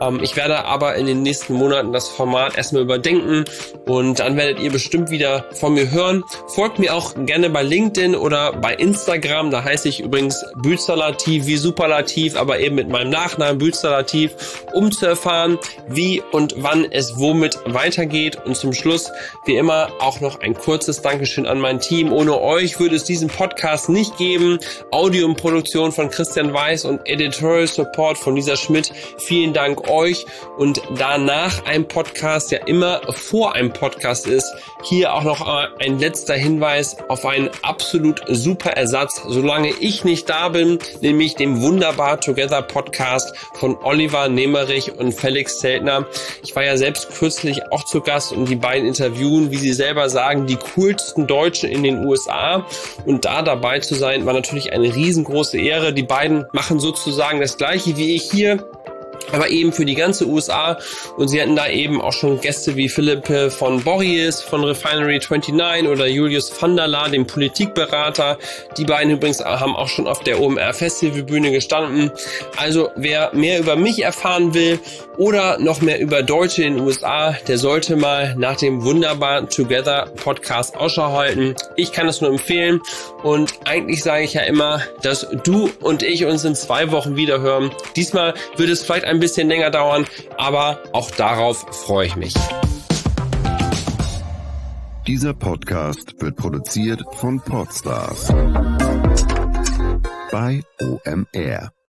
Ähm, ich werde aber in den nächsten Monaten das Format erstmal überdenken und dann werdet ihr bestimmt wieder von mir hören. Folgt mir auch gerne bei LinkedIn oder bei Instagram, da heiße ich übrigens Bützerlativ wie Superlativ, aber eben mit meinem Nachnamen Bützerlativ, um zu erfahren, wie und wann es womit weitergeht. Und zum Schluss, wie immer, auch noch ein kurzes Dankeschön an mein Team. Ohne euch würde es diesen Podcast nicht geben. Audio und Produktion von Christian Weiß und Editorial Support von Lisa Schmidt. Vielen Dank euch. Und da nach einem Podcast ja immer vor einem Podcast ist, hier auch noch ein letzter Hinweis auf einen absolut super Ersatz, solange ich nicht da bin, nämlich dem Wunderbar Together Podcast von Oliver Nemerich und Felix Zeltner. Ich war ja selbst kürzlich auch zu Gast und die beiden interviewen, wie sie selber sagen, die coolsten Deutschen in den U S A. Und da dabei zu sein, war natürlich eine riesengroße Ehre. Die beiden machen sozusagen das Gleiche wie ich hier, aber eben für die ganze U S A, und sie hatten da eben auch schon Gäste wie Philipp von Borries von Refinery neunundzwanzig oder Julius van der Laar, dem Politikberater. Die beiden übrigens haben auch schon auf der O M R Festivalbühne gestanden. Also wer mehr über mich erfahren will oder noch mehr über Deutsche in den U S A, der sollte mal nach dem Wunderbar Together Podcast Ausschau halten. Ich kann es nur empfehlen und eigentlich sage ich ja immer, dass du und ich uns in zwei Wochen wieder hören. Diesmal wird es vielleicht ein bisschen länger dauern, aber auch darauf freue ich mich. Dieser Podcast wird produziert von Podstars bei O M R.